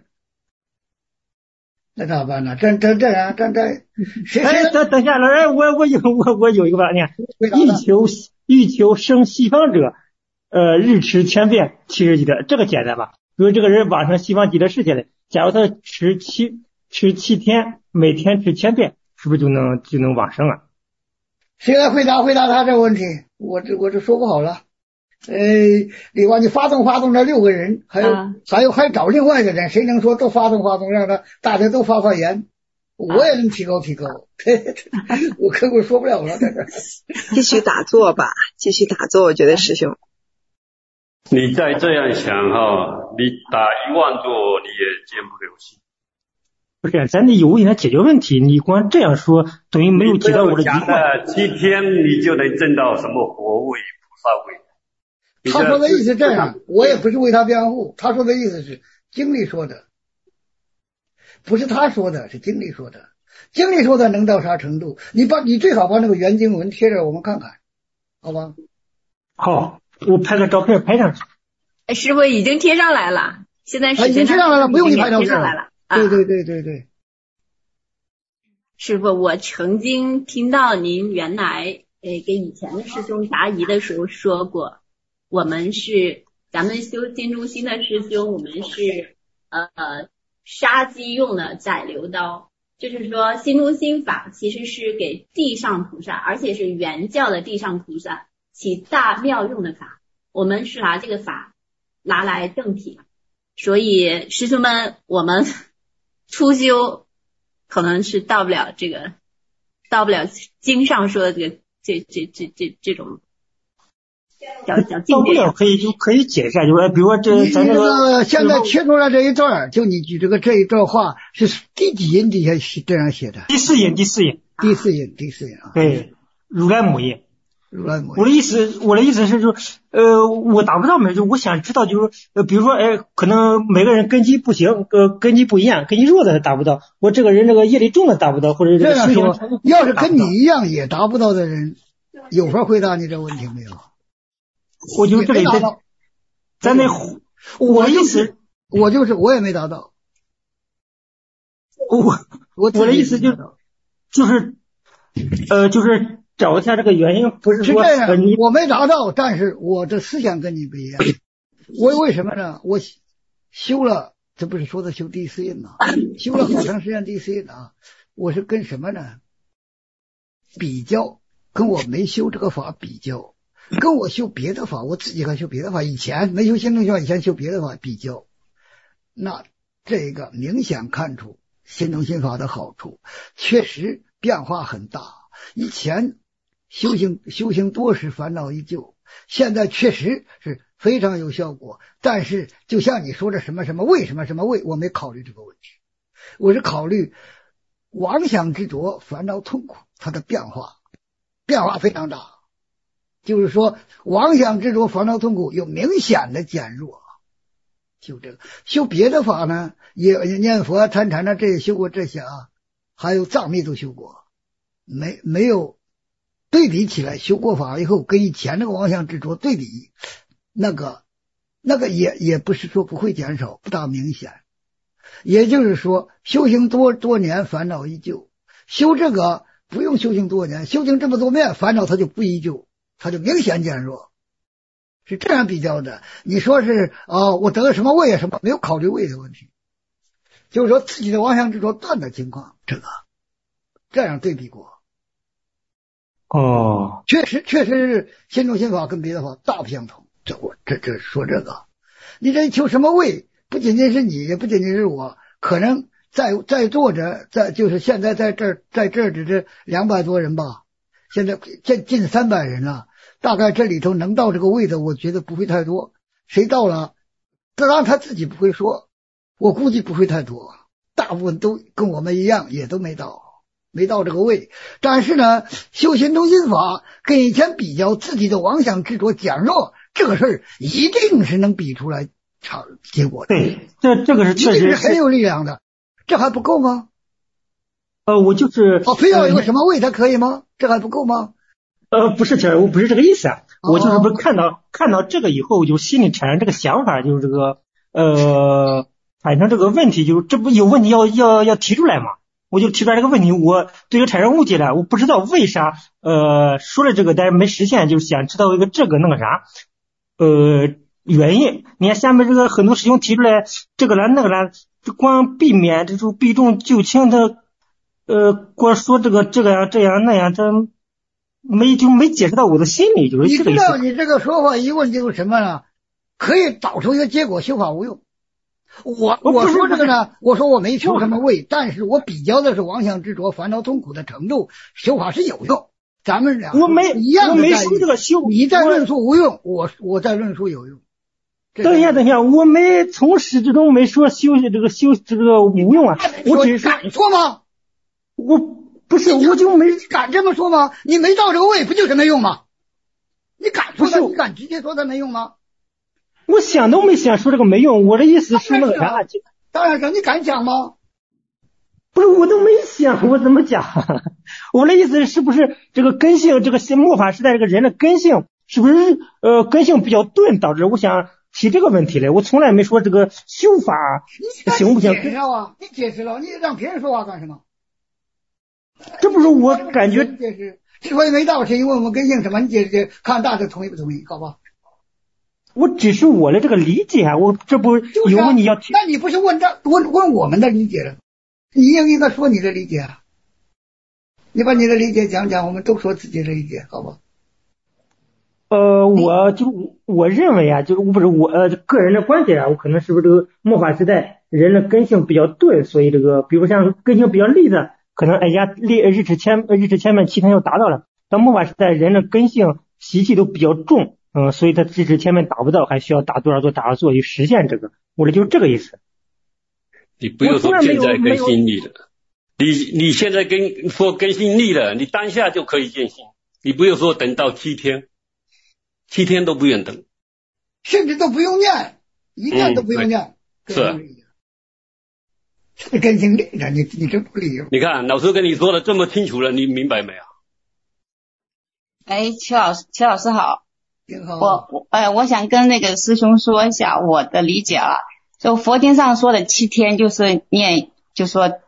那咋办呢？这这这样，这这谁？ 哎，等等下来，哎，我我有我我有一个观念，欲求欲求生西方者，呃，日持千遍七日积德，这个简单吧？比如这个人往生西方极乐世界了，假如他持七持七天，每天持千遍，是不是就能就能往生啊？ 谁来回答回答他这个问题？我这我这说不好了。呃，另外你发动发动这六个人，还有、啊、还有还找另外的人，谁能说都发动发动，让他大家都发发言，我也能提高提高。啊、我可我说不了了，在这继续打坐吧，继续打坐。我觉得师兄， 你再这样想哈，你打一万座你也见不了心。 不是，咱得有问题解决问题。你光这样说，等于没有解到我的疑惑。七天你就能证到什么佛位、菩萨位？ 他说的意思这样，我也不是为他辩护。他说的意思是经历说的，不是他说的，是经历说的。经历说的能到啥程度？你把你最好把那个原经文贴着我们看看，好吧？ 好，我拍个照片拍上去。 师傅已经贴上来了，现在已经贴上来了，不用你拍照片。 贴上来了。 对对对对对。 师傅，我曾经听到您原来呃给以前的师兄答疑的时候说过。我们是咱们修心中心的师兄，我们是呃杀鸡用的宰牛刀，就是说心中心法其实是给地上菩萨，而且是原教的地上菩萨起大妙用的法，我们是拿这个法拿来正体，所以师兄们，我们初修可能是到不了这个，到不了经上说的这个这这这这这种。小小到不了可以就可以解释，就是比如说这咱这个现在贴出来这一段，就你举这个这一段话是第几印底下这样写的？ 第四印，第四印， 第四印，第四印啊。 对，如来母印。 如来母印。 我的意思，我的意思是就呃，我达不到没就我想知道就是呃，比如说哎，可能每个人根基不行，呃，根基不一样，根基弱的达不到，我这个人这个业力重的达不到，或者这样说，要是跟你一样也达不到的人，有法回答你这个问题没有？ 我就这里咱咱得， 我意思，我就是我也没达到。 我我的意思就是就是呃就是找一下这个原因，不是说是这样、 呃、你我没达到，但是我的思想跟你不一样。我为什么呢？我修了，这不是说的修第四印吗？修了好长时间第四印啊，我是跟什么呢？比较，跟我没修这个法比较，跟我修别的法，我自己还修别的法，以前没修心动心法，以前修别的法比较，那这个明显看出心动心法的好处，确实变化很大。以前修行修行多时烦恼依旧，现在确实是非常有效果。但是就像你说的什么什么为什么什么为，我没考虑这个问题，我是考虑妄想执着烦恼痛苦它的变化，变化非常大。就是说妄想执着烦恼痛苦有明显的减弱。就这个修别的法呢，也念佛参禅呢，这也修过这些啊，还有藏密都修过，没没有对比起来，修过法以后跟以前那个妄想执着对比，那个那个也也不是说不会减少，不大明显。也就是说修行多多年烦恼依旧，修这个不用修行多年，修行这么多面烦恼它就不依旧，它就明显减弱，是这样比较的。你说是啊、哦，我得了什么胃啊什么，没有考虑胃的问题，就是说自己的妄想执着断的情况，这个这样对比过。 哦， 确实确实是心中心法跟别的法大不相同。这我这这说这个，你这求什么位，不仅仅是你，也不仅仅是我，可能在在座着，在就是现在在这儿在这儿的这两百多人吧，现在近近三百人了，大概这里头能到这个位的，我觉得不会太多。谁到了，当然他自己不会说，我估计不会太多，大部分都跟我们一样，也都没到。没到这个位，但是呢，修心中心法跟以前比较，自己的妄想执着减弱，这个事儿一定是能比出来差结果的。 对，这这个是确实一定是很有力量的，这还不够吗？ 呃，我就是哦，非要有个什么位才可以吗？这还不够吗？ 呃，不是，我不是这个意思啊， 哦、 我就是不是看到看到这个以后，就心里产生这个想法，就是这个呃，产生这个问题，就是这不有问题要要要提出来嘛。我就提出来这个问题，我对这个产生误解了，我不知道为啥呃说了这个但是没实现，就是想知道一个这个那个啥呃原因。你看下面这个很多师兄提出来这个啦那个啦，光避免这种避重就轻的呃光说这个这个呀这样那样，这没就没解释到我的心里，就是这个意思。 你知道你这个说法一问就是什么呢？可以导出一个结果，修法无用。我我说这个呢，我说我没求什么位，但是我比较的是妄想执着烦恼痛苦的程度，修法是有用。咱们俩我没一样的， 我没说这个修， 你在论述无用，我我在论述有用。 等一下等一下，我没从始至终没说修这个修这个无用啊，我只是敢说吗？ 我不是，我就没敢这么说吗？你没到这个位，不就是没用吗？你敢说他？你敢直接说他没用吗？ 我想都没想说这个没用，我的意思是那个啥。 当然讲，你敢讲吗？ 不是，我都没想，我怎么讲？我的意思是不是这个根性，这个末法时代这个人的根性是不是呃根性比较钝，导致我想提这个问题来。我从来没说这个修法行不行？ 你解释了啊，你解释了，你让别人说话干什么？ 这不是我感觉解释，之所以没到，是因为我们根性什么？你解释，看大家同意不同意，好吧？ 我只是我的这个理解啊，我这不有问题要提、 啊。那你不是问这问问我们的理解了？你应应该说你的理解啊。你把你的理解讲讲，我们都说自己的理解，好吧？ 呃，我就我认为啊，就是不是我呃个人的观点啊，我可能是不是这个末法时代人的根性比较钝，所以这个比如像根性比较利的，可能哎呀利日持千日持千万七天就达到了。到末法时代人的根性习气都比较重。嗯，所以他支持前面达不到，还需要打多少座打多少座去实现这个，我的就是这个意思。 你不要说现在更新力了，你你现在跟说更新力了，你当下就可以见性，你不用说等到七天，七天都不用等， 甚至都不用念，一念都不用念， 嗯、是。 这更新力了，你你真不理解。 你看老师跟你说的这么清楚了，你明白没有？ 哎，邱老师，邱老师好。 好我我呃，我想跟那个师兄说一下我的理解啊。就佛经上说的七天，就是念，就说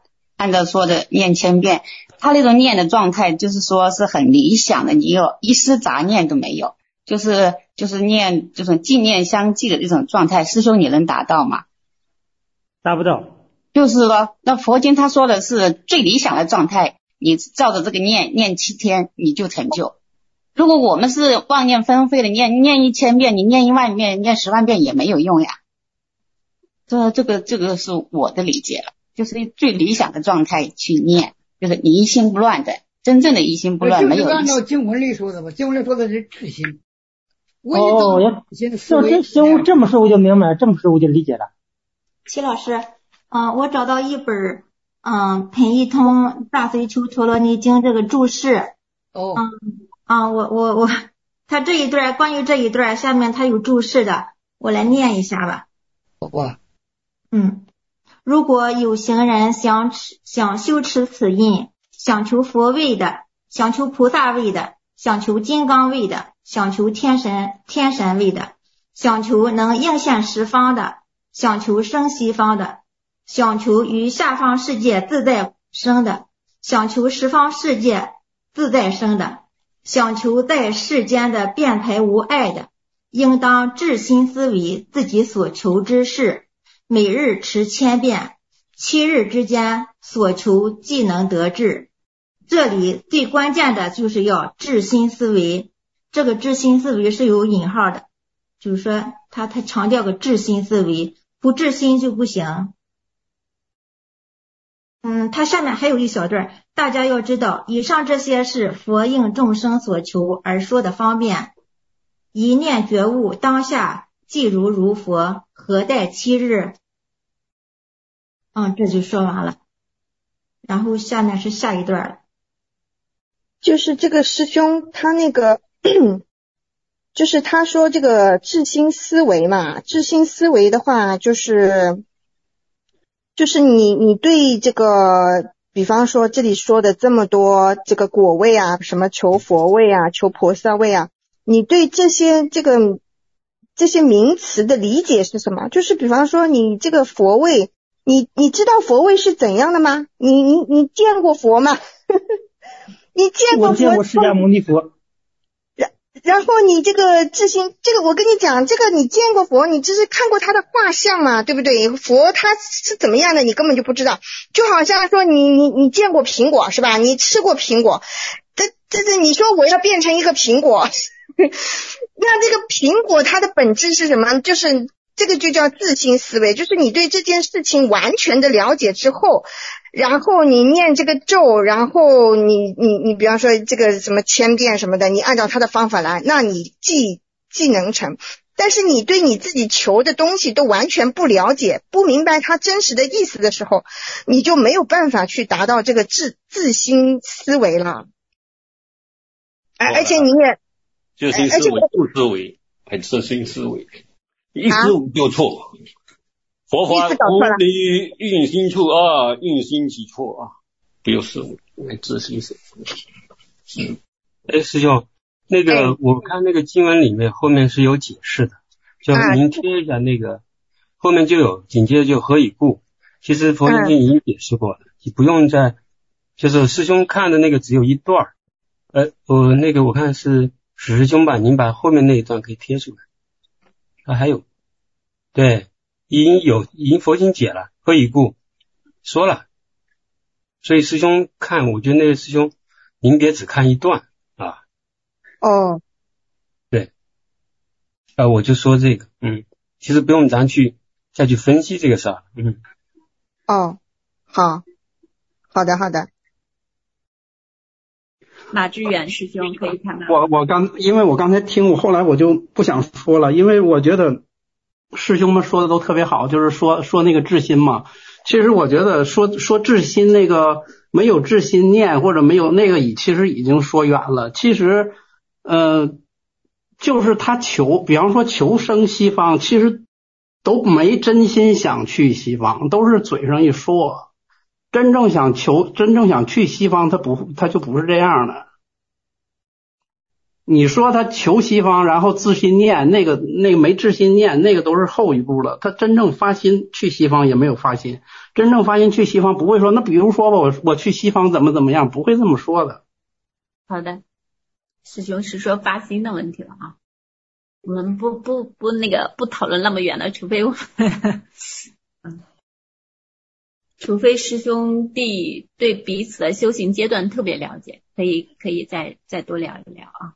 按照说的念千遍，他那种念的状态就是说是很理想的，你有一丝杂念都没有，就是就是念这种净念相继的这种状态，师兄你能达到吗？ 达不到。 就是说那佛经他说的是最理想的状态，你照着这个念念七天你就成就。如果我们是妄念纷飞的念念一千遍，你念一万遍念十万遍也没有用呀。这这个这个是我的理解了，就是最理想的状态去念，就是你一心不乱的，真正的一心不乱，没有。 就是按照经文里说的吧，经文里说的是智心。 哦，要这行这么说我就明白了，这么说我就理解了。 齐老师，嗯、呃，我找到一本嗯品一通大随求陀罗尼经这个注释。 哦。 嗯啊，我我我，他这一段关于这一段下面他有注释的，我来念一下吧。 哇。 嗯，如果有行人想持想修持此印，想求佛位的，想求菩萨位的，想求金刚位的，想求天神天神位的，想求能应现十方的，想求生西方的，想求于下方世界自在生的，想求十方世界自在生的，想求在世间的辩才无碍的，应当至心思维自己所求之事，每日持千遍，七日之间所求即能得至。这里最关键的就是要至心思维，这个至心思维是有引号的，就是说他他强调个至心思维，不至心就不行。嗯，它下面还有一小段，大家要知道，以上这些是佛应众生所求而说的方便，一念觉悟当下即如如佛，何待七日？嗯，这就说完了。然后下面是下一段了， 就是这个师兄他那个就是他说这个至心思维嘛，至心思维的话就是就是你你对这个比方说这里说的这么多这个果位啊，什么求佛位啊，求菩萨位啊，你对这些这个这些名词的理解是什么？就是比方说你这个佛位，你你知道佛位是怎样的吗？你你你见过佛吗？你见过佛？ 我见过释迦牟尼佛。 然然后你这个至心，这个我跟你讲，这个你见过佛，你只是看过他的画像嘛，对不对？佛他是怎么样的，你根本就不知道。就好像说你你你见过苹果是吧？你吃过苹果，这这这，你说我要变成一个苹果，那这个苹果它的本质是什么？就是这个就叫自心思维，就是你对这件事情完全的了解之后，然后你念这个咒，然后你你你比方说这个什么千遍什么的，你按照他的方法来，那你既既能成。但是你对你自己求的东西都完全不了解，不明白它真实的意思的时候，你就没有办法去达到这个自自心思维了。而而且你也自心思维不思维，还自心思维，一思维就错。佛法无离运心处啊，运心即错啊，不有思维，自心思维。嗯，哎，师兄，那个、哎、我看那个经文里面后面是有解释的，就您贴一下那个、啊、后面就有，紧接着就何以故。其实佛经已经解释过了，你、嗯、不用再，就是师兄看的那个只有一段，呃，我那个我看是史师兄吧，您把后面那一段可以贴出来。啊，还有，对，已经有已经佛经解了，何以故说了，所以师兄看，我觉得那个师兄您别只看一段啊。 哦， 对，啊，我就说这个，嗯，其实不用咱去再去分析这个事儿，嗯。 哦，好，好的，好的。 马志远师兄可以看到。 我我刚因为我刚才听，我后来我就不想说了，因为我觉得师兄们说的都特别好，就是说说那个至心嘛。其实我觉得说说至心那个没有至心念或者没有那个已，其实已经说远了。其实呃就是他求，比方说求生西方，其实都没真心想去西方，都是嘴上一说。真正想求，真正想去西方，他不，他就不是这样的。 你说他求西方，然后自心念，那个那个没自心念，那个都是后一步了。他真正发心去西方也没有发心，真正发心去西方不会说，那比如说吧，我我去西方怎么怎么样，不会这么说的。 好的，师兄是说发心的问题了啊，我们不不不那个不讨论那么远了，除非我们嗯，除非师兄弟对彼此的修行阶段特别了解，可以可以再再多聊一聊啊。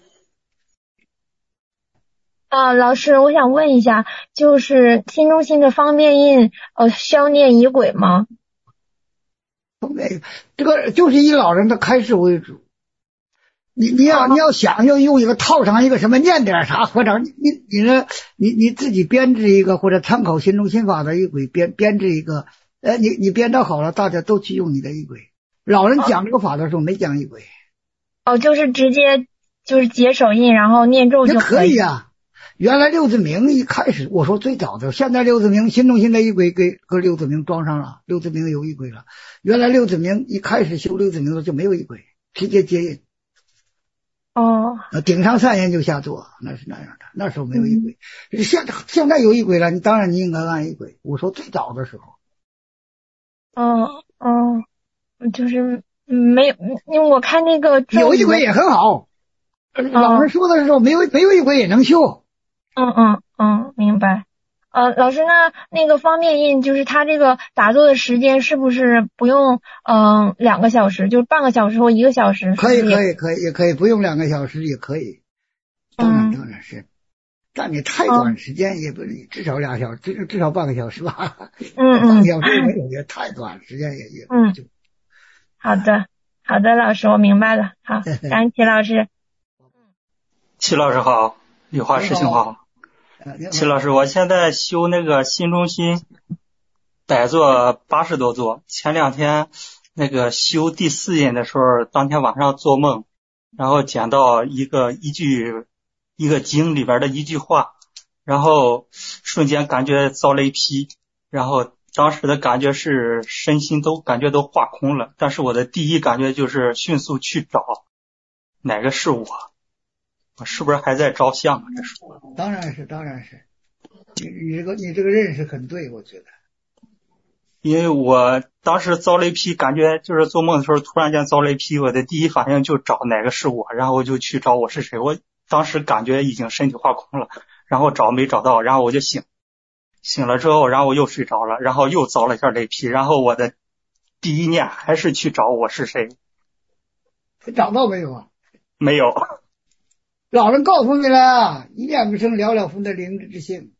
啊，老师，我想问一下，就是心中心的方便印，呃，需要念仪轨吗？ 方便这个就是以老人的开示为主。你你要你要想要用一个套上一个什么念点啥合掌，你你你呢？你你自己编制一个或者参考心中心法的仪轨编编制一个，呃，你你编导好了，大家都去用你的仪轨。老人讲这个法的时候没讲仪轨。 哦，就是直接就是结手印，然后念咒就可以啊。原来六字明一开始我说最早的，现在六字明心中心的仪轨给和六字明装上了，六字明有仪轨了。原来六字明一开始修六字明的就没有仪轨，直接接印。 哦， 顶上三印就下座，那是那样的。那时候没有仪轨，嗯、现现在有仪轨了，你当然你应该按仪轨。我说最早的时候。 哦哦，就是没有，因为我看那个有仪轨也很好。老人说的时候没有没有仪轨也能修。 嗯嗯嗯，明白。呃，老师，那那个方便印就是他这个打坐的时间是不是不用嗯、呃、两个小时，就是半个小时或一个小时？ 可以可以可以也可以，不用两个小时也可以。当然当然是，但你太短时间也不、嗯、至少俩小时，至至少半个小时吧。 嗯嗯， 半个小时没有也太短，时间也也嗯。好的好的，老师我明白了。好，感恩齐老师。 齐老师好，雨华师兄好。齐老师，我现在修那个心中心打坐八十多座，前两天那个修第四印的时候，当天晚上做梦，然后捡到一个一句一个经里边的一句话，然后瞬间感觉遭雷劈，然后当时的感觉是身心都感觉都化空了，但是我的第一感觉就是迅速去找哪个是我。我是不是还在照相啊？这是当然是，当然是。你你这个你这个认识很对，我觉得。 因为我当时遭雷劈，感觉就是做梦的时候突然间遭雷劈，我的第一反应就找哪个是我，然后我就去找我是谁。我当时感觉已经身体化空了，然后找没找到，然后我就醒，醒了之后，然后我又睡着了，然后又遭了一下雷劈，然后我的第一念还是去找我是谁。 找到没有啊？ 没有。 老人告诉你了，一念不生，了了分的灵智之性，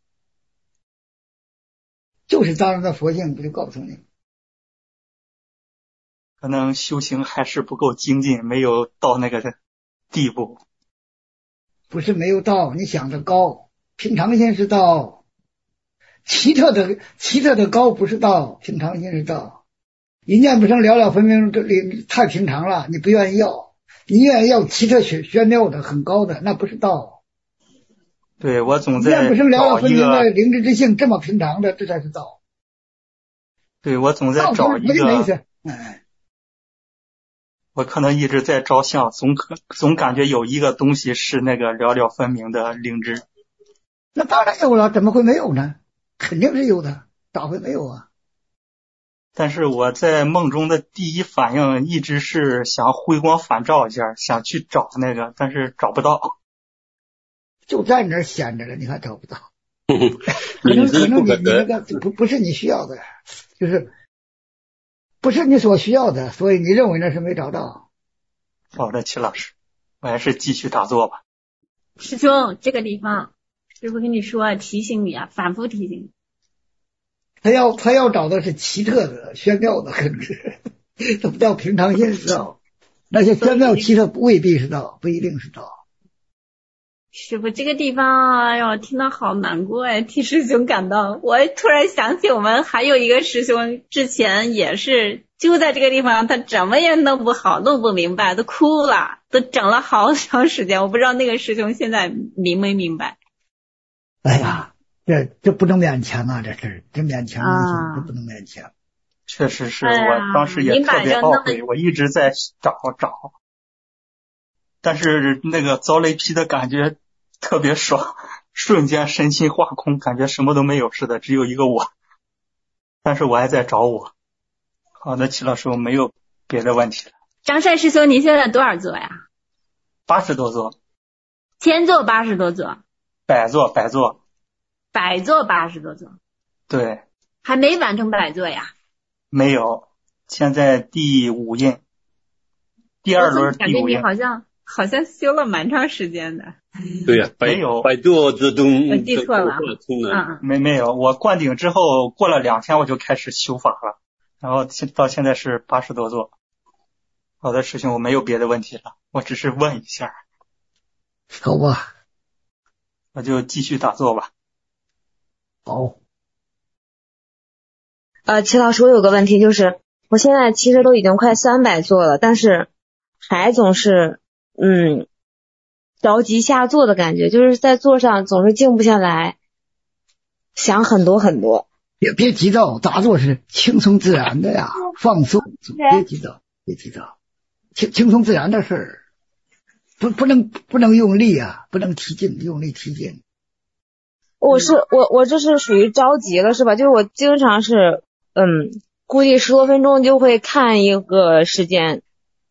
就是当然的佛性，不就告诉你？ 可能修行还是不够精进，没有到那个地步。 不是没有到，你想的高，平常心是道，奇特的奇特的高不是道，平常心是道。一念不生，了了分明，这里太平常了，你不愿意要。你愿意要奇特玄玄妙的很高的，那不是道。 对，我总在不是了了分明的灵智之性这么平常的，这才是道。 对，我总在找一个。 没事，哎， 我可能一直在照相，总可总感觉有一个东西是那个了了分明的灵智。 那当然有了，怎么会没有呢？肯定是有的，咋会没有啊？ 但是我在梦中的第一反应一直是想回光返照一下，想去找那个，但是找不到。 就在你那儿闲着了，你还找不到？可能可能你你那个不不是你需要的，就是不是你所需要的，所以你认为那是没找到。 好的，齐老师，我还是继续打坐吧。 师兄，这个地方师傅跟你说，提醒你啊，反复提醒你。 他要他要找的是奇特的玄妙的根治，他不叫平常心是道，那些玄妙奇特未必是道，不一定是道。 师傅，这个地方哎呦，听到好难过哎，替师兄感到。我突然想起我们还有一个师兄，之前也是就在这个地方，他怎么也弄不好，弄不明白，都哭了，都整了好长时间。我不知道那个师兄现在明没明白。 哎呀。这这不能勉强啊！这事这勉强啊，这不能勉强。 确实是我当时也特别懊悔，我一直在找找。 但是那个遭雷劈的感觉特别爽，瞬间身心化空，感觉什么都没有似的，只有一个我。但是我还在找我。好的，齐老师，我没有别的问题了。 张帅师兄，您现在多少座呀？ 八十多座。 千座八十多座。 百座，百座。 百座八十多座。 对。 还没完成百座呀？ 没有，现在第五印。第二轮第五印。 感觉你好像好像修了蛮长时间的。 对呀、啊， 没有百座之中。 我记错了。 嗯，没没有，我灌顶之后过了两天我就开始修法了，然后到现在是八十多座。好的，师兄，我没有别的问题了，我只是问一下。 好吧， 我就继续打坐吧。 好。 呃，齐老师，我有个问题，就是我现在其实都已经快三百座了，但是还总是嗯着急下坐的感觉，就是在座上总是静不下来，想很多很多。 别别急躁，打坐是轻松自然的呀，放松，别急躁，别急躁，轻轻松自然的事儿，不不能不能用力啊，不能提劲，用力提劲。 我是我我这是属于着急了是吧？就是我经常是嗯，估计十多分钟就会看一个时间。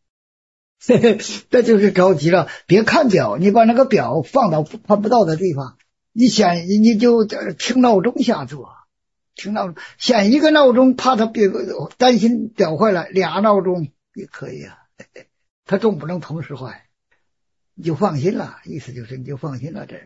这就是着急了，别看表，你把那个表放到看不到的地方，你先你就听闹钟下坐，听闹钟，先一个闹钟，怕他别担心表坏了，俩闹钟也可以啊，他总不能同时坏，你就放心了，意思就是你就放心了这。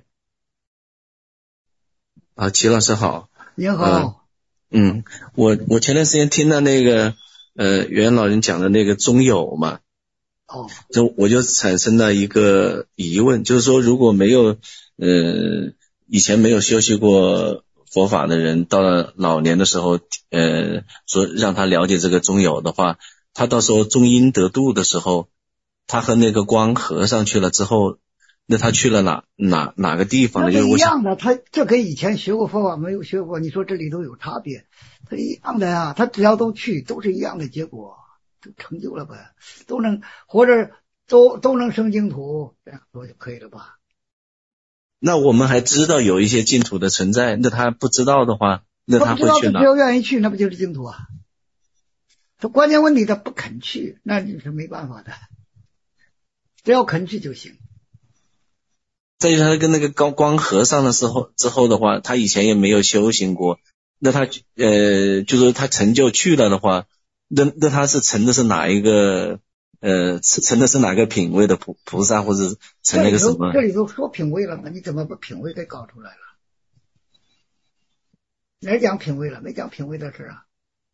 啊，齐老师好。 你好。 呃、嗯，我我前段时间听到那个呃袁老人讲的那个中有嘛。 哦， 就我就产生了一个疑问，就是说如果没有呃以前没有修习过佛法的人，到了老年的时候，呃说让他了解这个中有的话，他到时候中阴得度的时候，他和那个光合上去了之后，那他去了哪哪哪个地方呢？就是一样的，他这跟以前学过佛法没有学过，你说这里头有差别，他一样的呀，他只要都去，都是一样的结果。成就了呗，都能或者都都能生净土，这样说就可以了吧？ 那我们还知道有一些净土的存在，那他不知道的话，那他会去哪？ 只要愿意去，那不就是净土啊？他关键问题他不肯去，那你是没办法的。只要肯去就行。 再就是他跟那个光光合上的时候之后的话，他以前也没有修行过，那他呃就是他成就去了的话。那那他是成的是哪一个呃成的是哪个品位的菩菩萨，或者成那个什么？ 这里头说品位了吗？你怎么把品位给搞出来了？哪讲品位了？没讲品位的事啊？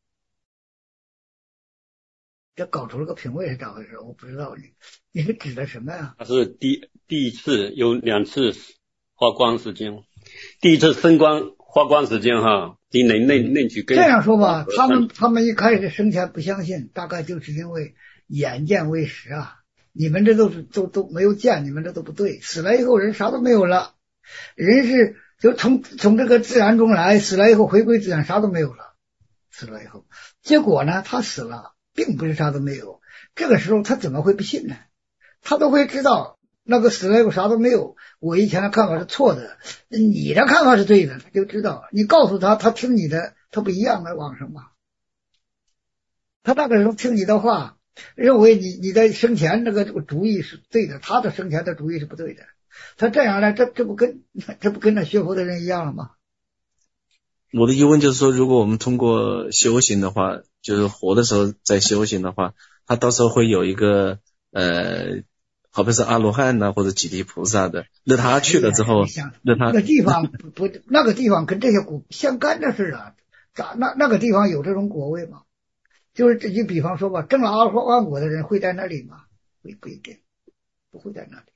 这搞出了个品位是咋回事？我不知道你你是指的什么呀？ 他是第第一次有两次发光时间，第一次升光发光时间哈。你能能能去跟这样说吧，他们他们一开始生前不相信，大概就是因为眼见为实啊。你们这都是都都没有见，你们这都不对。死了以后人啥都没有了，人是就从从这个自然中来，死了以后回归自然，啥都没有了。死了以后，结果呢，他死了，并不是啥都没有。这个时候他怎么会不信呢？他都会知道。那个死了以后啥都没有，我以前的看法是错的，你的看法是对的，他就知道。你告诉他，他听你的，他不一样的往生嘛。他那个时候听你的话，认为你你的生前那个这个主意是对的，他的生前的主意是不对的。他这样呢，这这不跟这不跟那学佛的人一样了吗？ 我的疑问就是说，如果我们通过修行的话，就是活的时候在修行的话，他到时候会有一个呃。好比是阿罗汉呐，或者几地菩萨的，那他去了之后，那他那个地方不不，那个地方跟这些果相干的事啊，咋那那个地方有这种果位吗？就是这就比方说吧，证了阿罗汉果的人会在那里吗？不不一定，不会在那里。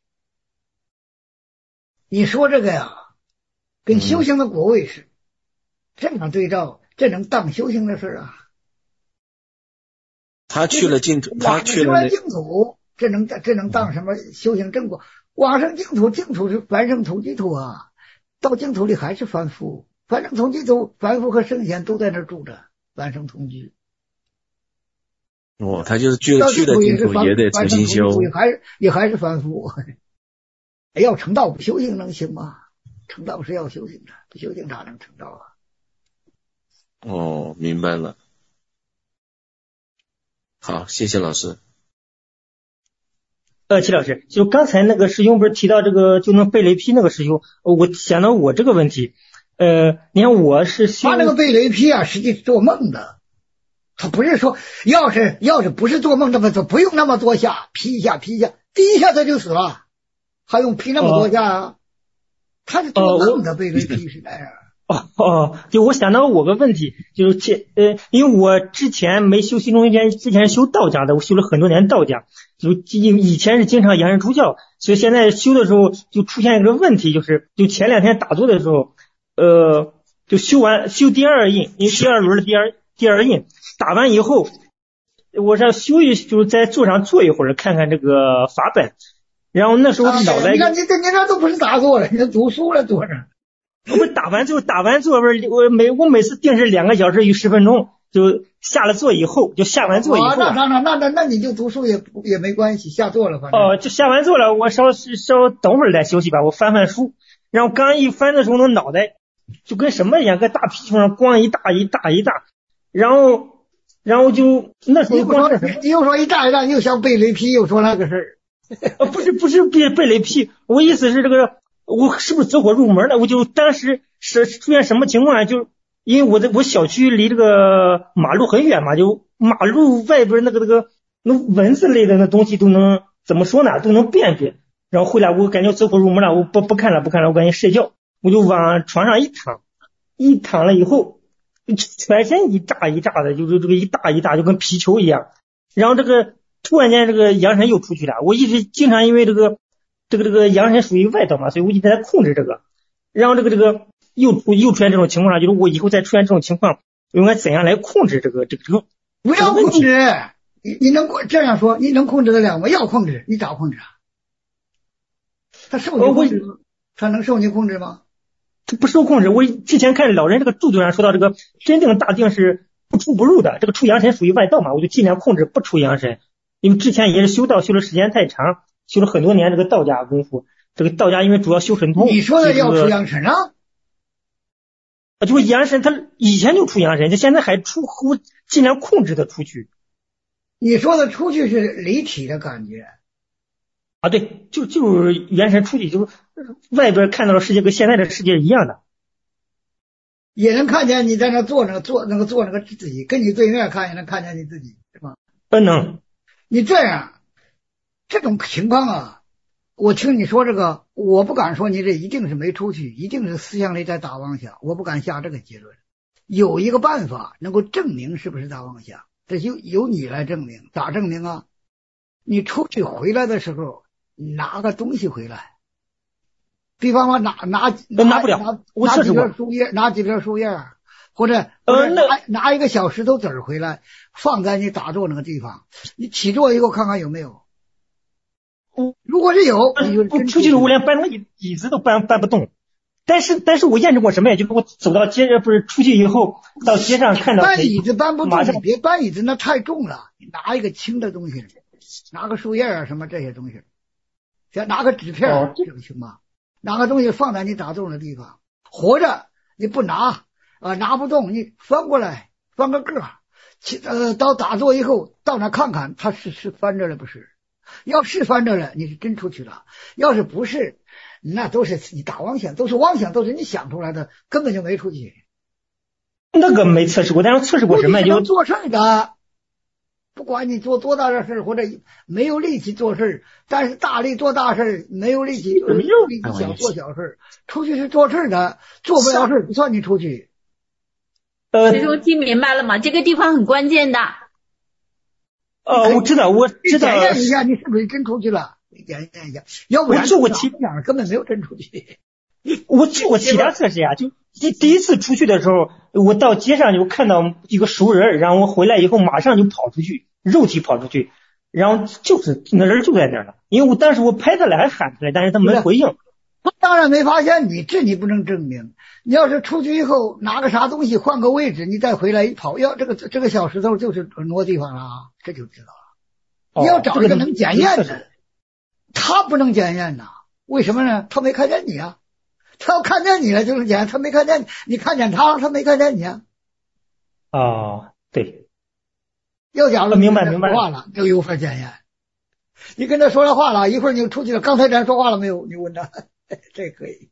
你说这个呀，跟修行的果位是这样对照，这能当修行的事啊？ 他去了净土，他去了净土。这能这能当什么修行正果？往生净土，净土是凡圣同居土啊，到净土里还是凡夫，凡圣同居土，凡夫和圣贤都在那儿住着，凡圣同居。 哦，他就是去去的净土也得重新修， 也还也还是凡夫。要成道不修行能行吗？成道是要修行的，不修行咋能成道啊？ 哦，明白了。好，谢谢老师。 呃，齐老师，就刚才那个师兄不是提到这个就能背雷劈那个师兄，我想到我这个问题，呃，你看我是他那个背雷劈啊，实际是做梦的，他不是说要是要是不是做梦那么做，不用那么多下劈一下劈一下，第一下他就死了，还用劈那么多下啊？哦、他是做梦的背雷劈是那样。 哦哦，就我想到我个问题，就是前呃，因为我之前没修心中间，之前修道家的，我修了很多年道家，就以前是经常扬身出教，所以现在修的时候就出现一个问题，就是就前两天打坐的时候，呃，就修完修第二印，因为第二轮的第二第二印打完以后，我想修一就是在座上坐一会儿，看看这个法本，然后那时候脑袋、啊、 你看你这你这都不是打坐了，你这读书了坐着。 我不打完之后，打完坐不是我每我每次定是两个小时与十分钟，就下了座以后，就下完座以后、啊， 那那那那那那你就读书也也没关系，下座了反正。 哦，就下完座了，我稍稍等会儿再休息吧，我翻翻书，然后刚一翻的时候，那脑袋就跟什么一样，跟大皮球上光一大一大一大，然后然后就那时候光是什么？ 你又说一大一大，又像背雷劈，又说那个事儿。呃，不是不是背背雷劈，我意思是这个。我是不是走火入门了？我就当时是出现什么情况啊？就因为我的我小区离这个马路很远嘛，就马路外边那个那个那蚊子类的那东西都能怎么说呢？都能辨别。然后后来我感觉走火入门了，我不不看了不看了，我赶紧睡觉，我就往床上一躺，一躺了以后，全身一炸一炸的，就是这个一大一大，就跟皮球一样。然后这个突然间这个阳神又出去了，我一直经常因为这个。这个这个阳神属于外道嘛，所以我一直在控制这个，然后这个这个又出又出现这种情况了，就是我以后再出现这种情况，我应该怎样来控制这个这个这个？ 不要控制，你你能这样说，你能控制得了吗？要控制，你咋控制啊？他受你控制吗？他能受你控制吗？ 他不受控制。我之前看老人这个著作上说到，这个真正大定是不出不入的，这个出阳神属于外道嘛，我就尽量控制不出阳神，因为之前也是修道修的时间太长。修了很多年这个道家功夫，这个道家因为主要修神通。 你说的要出阳神啊？ 啊，就是阳神，他以前就出阳神，他现在还出，我尽量控制的出去。 你说的出去是离体的感觉啊？对，就就是元神出去，就是外边看到的世界跟现在的世界是一样的。 也能看见你在那坐那坐那个坐那个自己，跟你对面看也能看见你自己，是吧？ 不能。 你这样。这种情况啊，我听你说这个，我不敢说你这一定是没出去，一定是思想里在打妄想，我不敢下这个结论。有一个办法能够证明是不是打妄想，这就由你来证明。咋证明啊？你出去回来的时候拿个东西回来，比方说拿拿拿拿不了， 拿我拿几片树叶，拿几片树叶，或者呃拿拿一个小石头子儿回来，放在你打坐那个地方，你起坐以后看看有没有。如果是有， 我出去了，我连搬个椅椅子都搬搬不动。但是，但是我验证过什么呀？就是我走到街上，不是出去以后到街上看到搬椅子搬不动，你别搬椅子，那太重了。你拿一个轻的东西，拿个树叶啊什么这些东西，先拿个纸片，哦、这个行吗？拿个东西放在你打坐的地方，活着你不拿啊、呃，拿不动，你翻过来，翻个个，呃，到打坐以后到那看看，它是是翻着了不是？要是翻着了，你是真出去了；要是不是，那都是你打妄想，都是妄想，都是你想出来的，根本就没出去。 那个没测试过，但是测试过什么？ 就做事的，不管你做多大的事或者没有力气做事，但是大力做大事，没有力气，没有力气想做小事。出去是做事的，做不了事不算你出去。 呃， 师兄听明白了吗？这个地方很关键的。 哦，我知道，我知道。 检验一下，你是不是真出去了？检验一下，要不然我做过其他根本没有真出去。 我做过其他测试呀，就第第一次出去的时候，我到街上就看到一个熟人，然后我回来以后马上就跑出去，肉体跑出去，然后就是那人就在那儿了，因为我当时我拍他来还喊出来，但是他没回应。 他当然没发现你，这你不能证明。你要是出去以后拿个啥东西换个位置，你再回来一跑，要这个这个小石头就是挪地方了啊，这就知道了。你要找一个能检验的，哦、他不能检验呐，为什么呢？他没看见你啊，他要看见你了就能检验，他没看见你，你看见他了，他没看见你啊。 哦，对。 要讲了， 明白明白话了就有法检验。你跟他说了话了，一会儿你出去了，刚才咱说话了没有？你问他，这可以。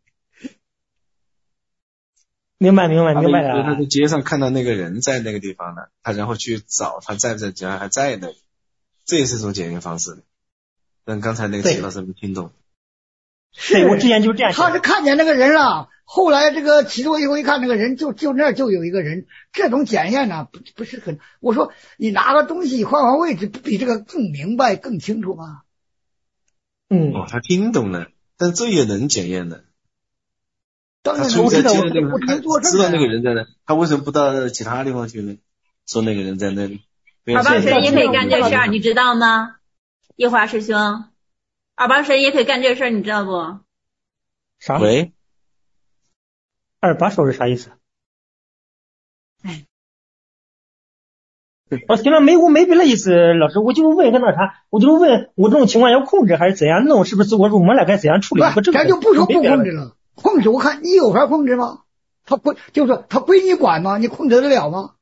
明白明白明白了。 他在街上看到那个人在那个地方呢，他然后去找他在不在家，还在那里，这也是一种检验方式。但刚才那个齐老师没听懂。 是我之前就是这样。 他是看见那个人了，后来这个骑坐以后一看那个人就就那儿就有一个人，这种检验呢不不是很。我说你拿个东西换换位置，不比这个更明白更清楚吗？ 嗯。 哦，他听懂了，但这也能检验的。 当然我知道，我我知道那个人在那，他为什么不到其他地方去呢？说那个人在那里。 二八神也可以干这事儿，你知道吗？夜华师兄，二八神也可以干这事儿，你知道不？ 啥？ 喂？ 二把手是啥意思？ 哎， 哦，行了，没我没别的意思，老师，我就问个那啥，我就问我这种情况要控制还是怎样弄，是不是我入门了该怎样处理？ 不，咱就不说不控制了。控制，我看你有法控制吗？他归就是他归你管吗？你控制得了吗？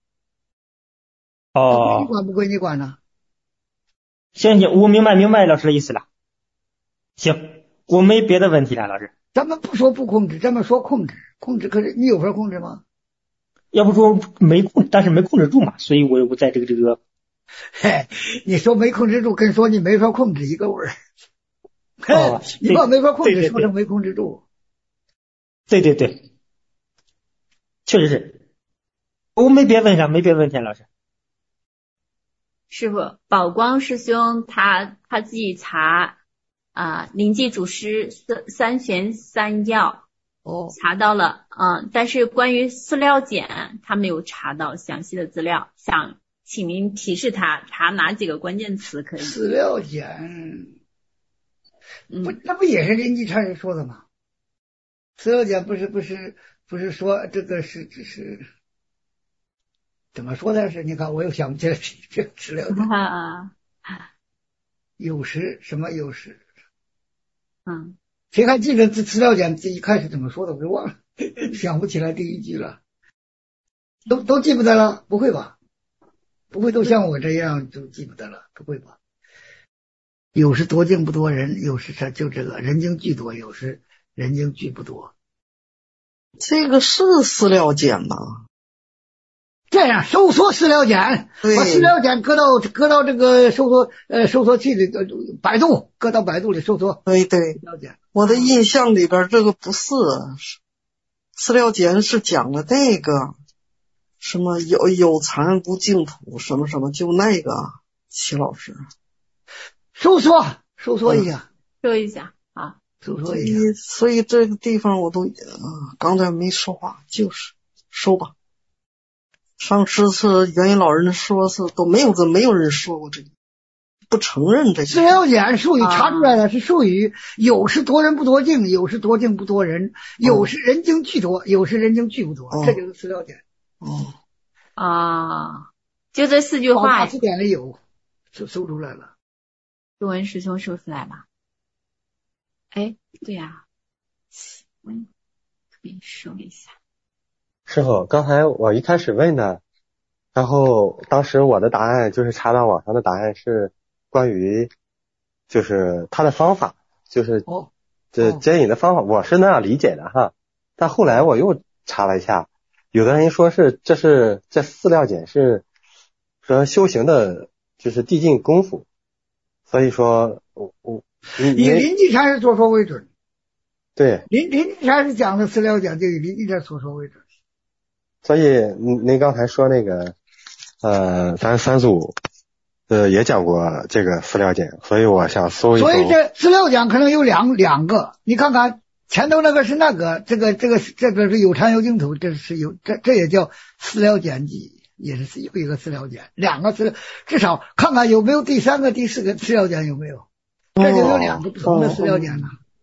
哦， 你管不归你管呢？ 行行，我明白明白老师的意思了。行，我没别的问题了，老师。 咱们不说不控制，咱们说控制，控制可是你有法控制吗？ 要不说没控，但是没控制住嘛，所以我我在这个这个。 嘿，你说没控制住，跟说你没法控制一个味儿。 哦， 你把没法控制说成没控制住。 对对对，确实是。我没别问上，没别问题，老师。 师傅，宝光师兄他他自己查啊，临济祖师三三玄三要哦， 查到了，嗯，但是关于饲料碱他没有查到详细的资料，想请您提示他查哪几个关键词可以？ 饲料碱，不，那不也是临济禅师说的吗？饲料碱不是不是不是说这个是只是怎么说的是？你看我又想不起来这饲料碱啊， 有时什么有时， 嗯， 谁还记得这饲料碱一开始怎么说的？我给忘了，想不起来第一句了，都都记不得了？不会吧？不会都像我这样就记不得了？不会吧？有时多精不多人，有时他就这个人精巨多，有时人精巨不多。 这个是饲料碱吗？ 这样收缩饲料碱，把饲料碱搁到搁到这个收缩呃收缩器里，百度搁到百度里收缩。 对对，我的印象里边这个不是饲料碱，是讲的那个什么有有残不净土什么什么，就那个齐老师收缩收缩一下， 说一下啊， 收缩一下。 所以这个地方我都啊，刚才没说话，就是收吧。上次是元音老人说是都没有这没有人说过这个，不承认这个。 饲料碱术语查出来的是术语，有时多人不多精，有时多精不多人，有时人精巨多，有时人精巨不多， 哦、 这就是饲料碱。 哦啊，就这四句话。 字典里有，搜搜出来了。 中文师兄搜出来了。哎，对呀、啊，嗯，给你说一下。 师傅，刚才我一开始问的，然后当时我的答案就是查到网上的答案是关于，就是他的方法，就是这接引的方法，我是那样理解的哈。但后来我又查了一下，有的人说是这是这饲料碱是说修行的，就是递进功夫，所以说我我以临济禅师所说为准。 对， 临临济禅师讲的饲料碱就以临济禅师所说为准。 所以您您刚才说那个呃咱三组呃也讲过这个饲料碱，所以我想搜一搜。 所以这饲料碱可能有两两个，你看看前头那个是那个，这个这个这个是有残有净土，这是有这这也叫饲料碱基，也是有一个饲料碱，两个饲料，至少看看有没有第三个第四个饲料碱有没有，这就有两个不同的饲料碱了。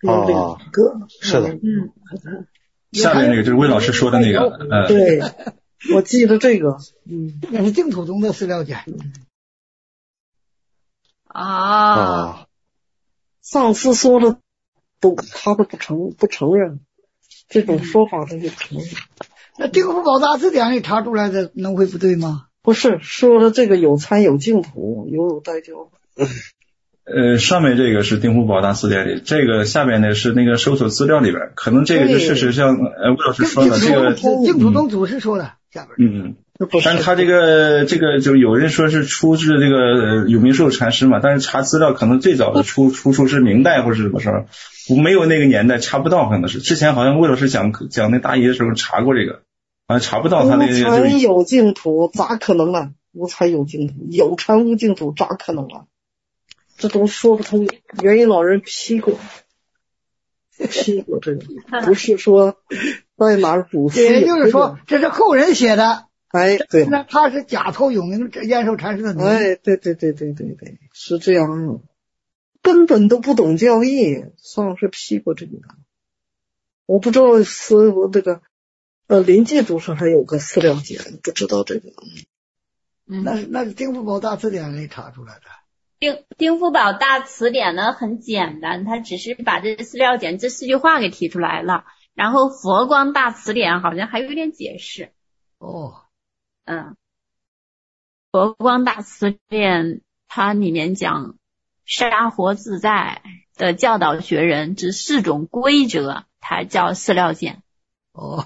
哦，个是的， 嗯。 下面那个就是魏老师说的那个，呃， 对，我记得这个， 嗯，那是净土中的饲料碱。 啊， 上次说的都他都不承不承认这种说法，他就不承认。 那丁福宝大字典里查出来的能会不对吗？ 不是，说的这个有参有净土，有有代教。 呃，上面这个是丁福宝大词典里，这个下面呢是那个搜索资料里边，可能这个就事实像呃魏老师说的，这个净土中祖师说的下边。 嗯，但是他这个这个就有人说是出自这个永明寿禅师嘛，但是查资料可能最早的出出处是明代或者是什么时候，没有那个年代查不到，可能是之前好像魏老师讲讲那大一的时候查过这个，好像查不到他那个。 无禅有净土咋可能呢？无禅有净土，有禅无净土咋可能啊？这都说不通，元音老人批过，批过这个，不是说在哪儿主也就是说，这是后人写的。 哎，对， 那他是假托永明延寿禅师的名。 哎，对对对对对对，是这样，根本都不懂教义，上是批过这个。我不知道是这个呃临济祖师还有个饲料简，不知道这个。 嗯，那是那是丁福宝大词典里查出来的。 丁丁福宝大词典呢很简单，他只是把这饲料简这四句话给提出来了，然后佛光大词典好像还有一点解释。 哦， 嗯，佛光大词典它里面讲杀活自在的教导学人之四种规则，它叫饲料简。 哦，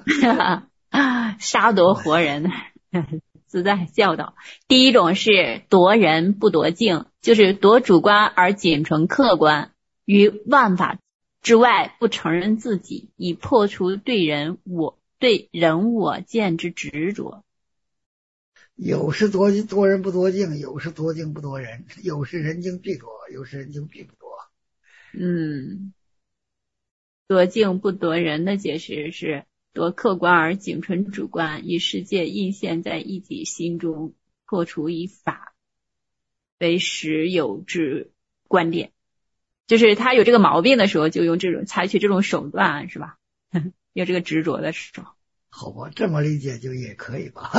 杀夺活人。自在教导，第一种是夺人不夺境，就是夺主观而仅存客观，于万法之外不承认自己，以破除对人我对人我见之执着。 有是夺夺人不夺境，有是夺境不夺人，有是人境俱夺，有是人境俱不夺。 嗯，夺境不夺人的解释是夺客观而仅存主观，以世界映现在一己心中，破除以法为实有之观点。就是他有这个毛病的时候，就用这种采取这种手段，是吧？有这个执着的时候。 好吧，这么理解就也可以吧。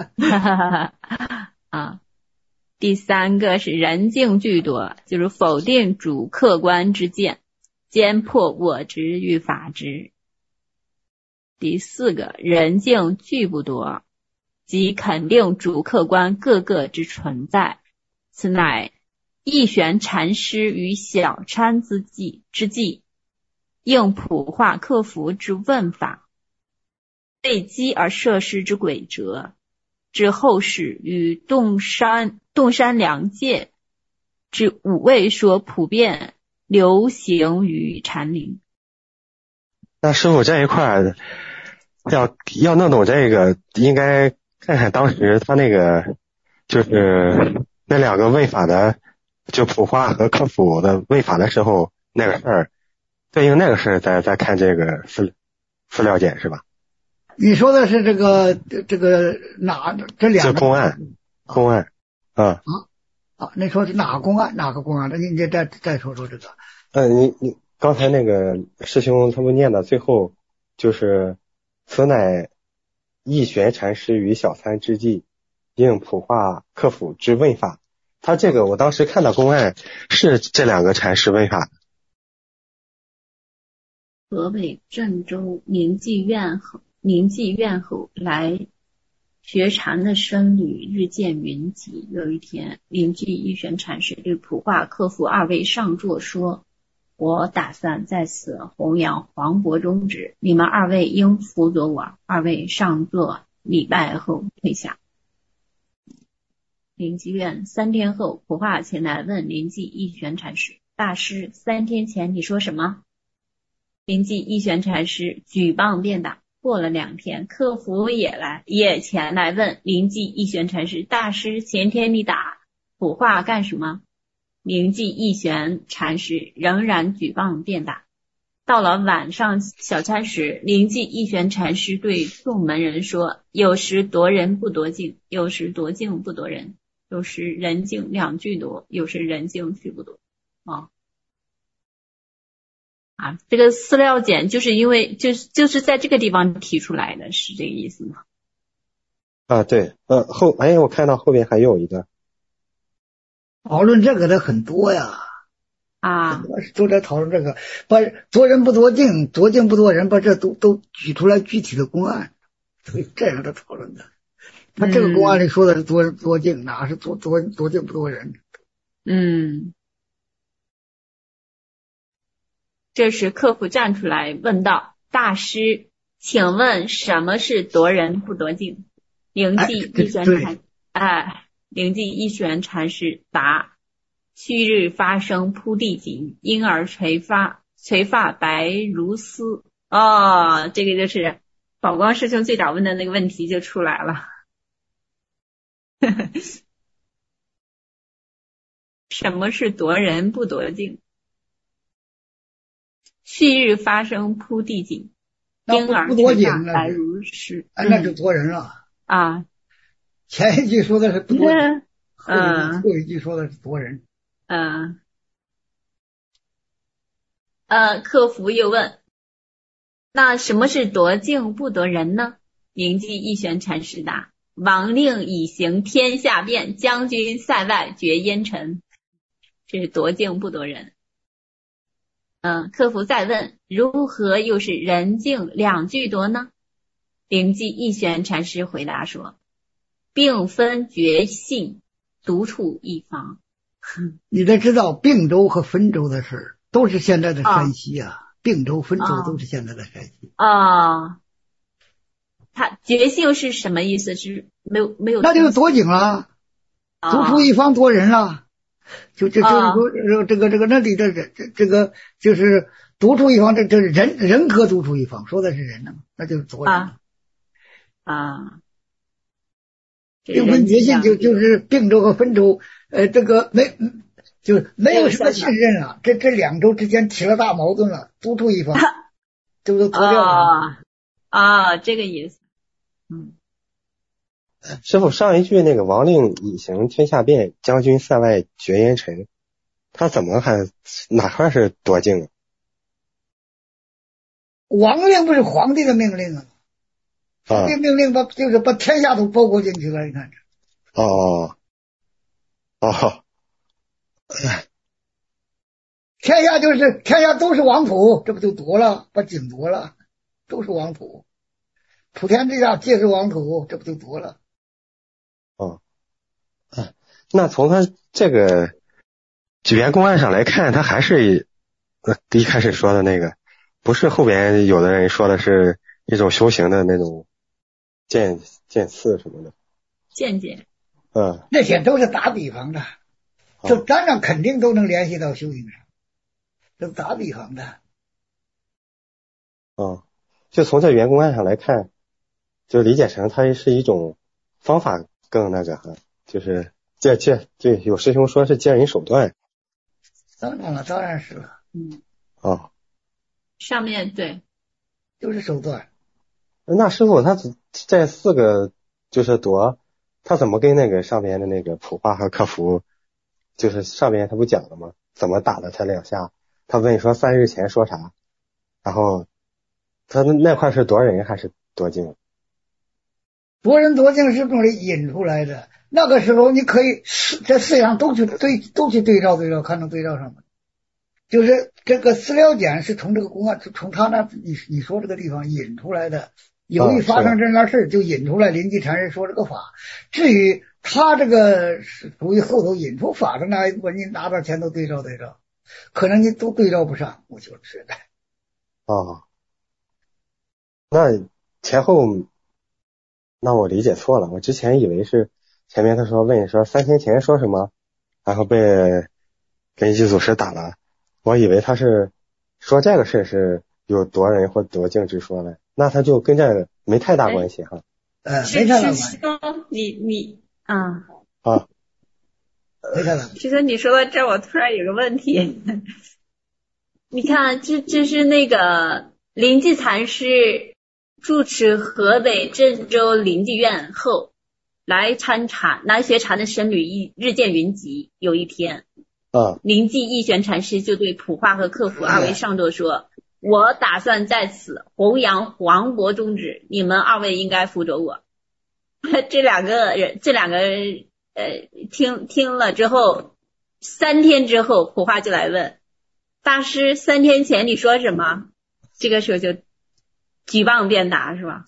啊，第三个是人境俱夺，就是否定主客观之见，兼破我执与法执。第四个人境俱不夺，即肯定主客观各个之存在，此乃义玄禅师与小参之际之际，应普化克服之问法，被机而设施之轨辙，至后世与洞山洞山良介之五位说普遍流行于禅林。 那师傅这一块要要弄懂这个，应该看看当时他那个就是那两个问法的，就普化和克服的问法的时候那个事儿，对应那个事儿，再再看这个饲饲料简是吧？ 你说的是这个这个哪这两个？ 这公案，公案啊啊啊！你说是哪个公案？哪个公案？那你你再再说说这个。 呃，你你刚才那个师兄他们念的最后就是此乃义玄禅师与小参之际，应普化克服之问法。他这个我当时看到公案是这两个禅师问法。 河北郑州宁济院后宁济院后来学禅的僧侣日渐云集。有一天，宁济义玄禅师对普化克服二位上座说：“我打算在此弘扬黄渤宗旨，你们二位应辅佐我。”二位上座礼拜后退下。宁济院三天后，普化前来问宁济义玄禅师：“大师，三天前你说什么？”宁济义玄禅师举棒便打。过了两天，客服也来也前来问宁济义玄禅师：“大师，前天你打普化干什么？”宁济义玄禅师仍然举棒便打。到了晚上小餐时，宁济义玄禅师对众门人说：“有时夺人不夺境，有时夺境不夺人，有时人境两俱夺，有时人境俱不夺。”啊。 啊，这个饲料碱就是因为就是就是在这个地方提出来的，是这个意思吗？ 啊，对，呃后哎，我看到后边还有一个讨论这个的很多呀。 啊， 都在讨论这个，把多人不多境，多境不多人，把这都都举出来具体的公案，所以这样的讨论的。他这个公案里说的是多多境，哪是多多多境不多人？ 嗯，这时客服站出来问道：“大师，请问什么是夺人不夺境？”灵济一玄禅，哎，灵济一玄禅师答。旭日发生铺地锦，婴儿垂发垂发白如丝。哦，这个就是宝光师兄最早问的那个问题就出来了。什么是夺人不夺境？旭日发生铺地锦，婴儿垂发白如丝。 哎，那就夺人了。 啊， 前一句说的是夺人， 嗯， 后一句说的是夺人。 嗯，呃，客服又问，那什么是夺境不夺人呢？灵济一玄禅师答：王令以行天下变，将军塞外绝烟尘。这是夺境不夺人。嗯，客服再问，如何又是人境两俱夺呢？灵济一玄禅师回答说：并分绝性，独处一方。 你得知道并州和汾州的事都是现在的山西啊，并州、汾州都是现在的山西啊。他绝性是什么意思？是没有没有？ 那就是夺境了，独处一方夺人了。就这就是说这个这个那里的人这这个就是独处一方，这这是人人可独处一方，说的是人呢，那就是夺人啊啊。 并分绝性就就是并州和汾州，呃，这个没就是没有什么信任了，这这两州之间起了大矛盾了，独处一方，这都脱掉了啊，这个意思。嗯， 师傅上一句那个王令以行天下变，将军塞外绝烟尘，他怎么还哪块是夺境啊？ 王令不是皇帝的命令啊。皇帝命令把就是把天下都包裹进去了，你看这。哦哦， 天下就是天下都是王土，这不就夺了，把井夺了，都是王土，普天之下皆是王土，这不就夺了。 哦，哎，那从他这个举元公案上来看，他还是呃一开始说的那个，不是后边有的人说的是一种修行的那种。见见次什么的， 见解， 嗯， 那些都是打比方的，就当然肯定都能联系到修行上，都打比方的。 嗯，就从这元公案上来看，就理解成它是一种方法更那个哈，就是借借对，有师兄说是借人手段。 当然了，当然是了， 嗯， 哦， 上面对， 就是手段。 那师傅他这四个就是夺，他怎么跟那个上边的那个普化和客服，就是上边他不讲了吗？怎么打了他两下？他问说三日前说啥？然后他那块是夺人还是夺境？ 夺人夺境是从里引出来的。那个时候你可以这四样都去对都去对照对照，看能对照上吗？就是这个饲料碱是从这个公案从他那你你说这个地方引出来的。有一发生这样事就引出来灵济禅师说这个法，至于他这个是属于后头引出法的那一部分，你拿到前头对照对照，可能你都对照不上，我就是的。 哦，那前后那我理解错了，我之前以为是前面他说问说三天前说什么，然后被灵济祖师打了，我以为他是说这个事是有夺人或夺境之说的。那他就跟这个没太大关系哈。 呃，没太大关系。你你啊啊， 没太大。 其实你说到这儿，我突然有个问题，你看，这这是那个灵济禅师住持河北郑州灵济院后，来参禅来学禅的僧侣一日渐云集。有一天， 啊， 灵济义玄禅师就对普化和客服二位上座说，我打算在此弘扬黄国宗旨，你们二位应该辅佐我。这两个人，这两个呃，听听了之后，三天之后，普化就来问大师，三天前你说什么？这个时候就举棒便答，是吧？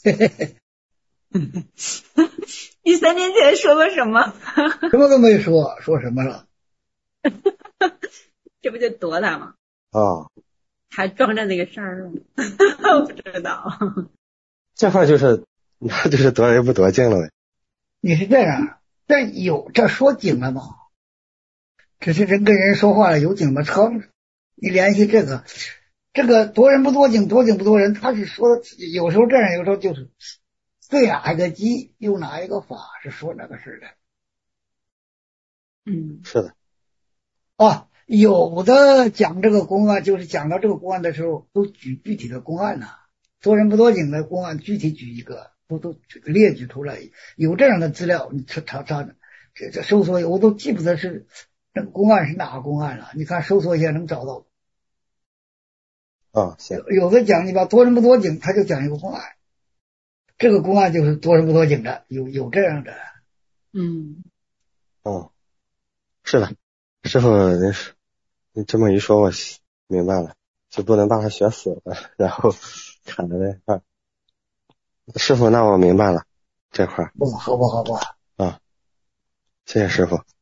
你三天前说过什么？ 什么都没说，说什么了？ 这不就躲他吗？ 啊， 还装着那个事儿吗？我不知道。 这块就是那就是得人不得境了呗。 你是这样，这有这说经了吗？这是人跟人说话了，有经吗？车，你联系这个，这个多人不多经，多经不多人，他是说有时候这样，有时候就是对哪一个机用哪一个法是说那个事的。 嗯， 是的。 啊，有的讲这个公案，就是讲到这个公案的时候，都举具体的公案呐、啊，多人不多经的公案，具体举一个，都都列举出来。有这样的资料，你查查查，这这搜索我都记不得是那个公案是哪个公案了。你看搜索一下能找到。 啊，行。 有的讲你把多人不多经，他就讲一个公案，这个公案就是多人不多经的，有有这样的。 嗯。 哦，是的。师傅，你这么一说，我明白了，就不能把他学死了，然后砍在那块。师傅，那我明白了这块。 不，好不好吧？ 啊，谢谢师傅。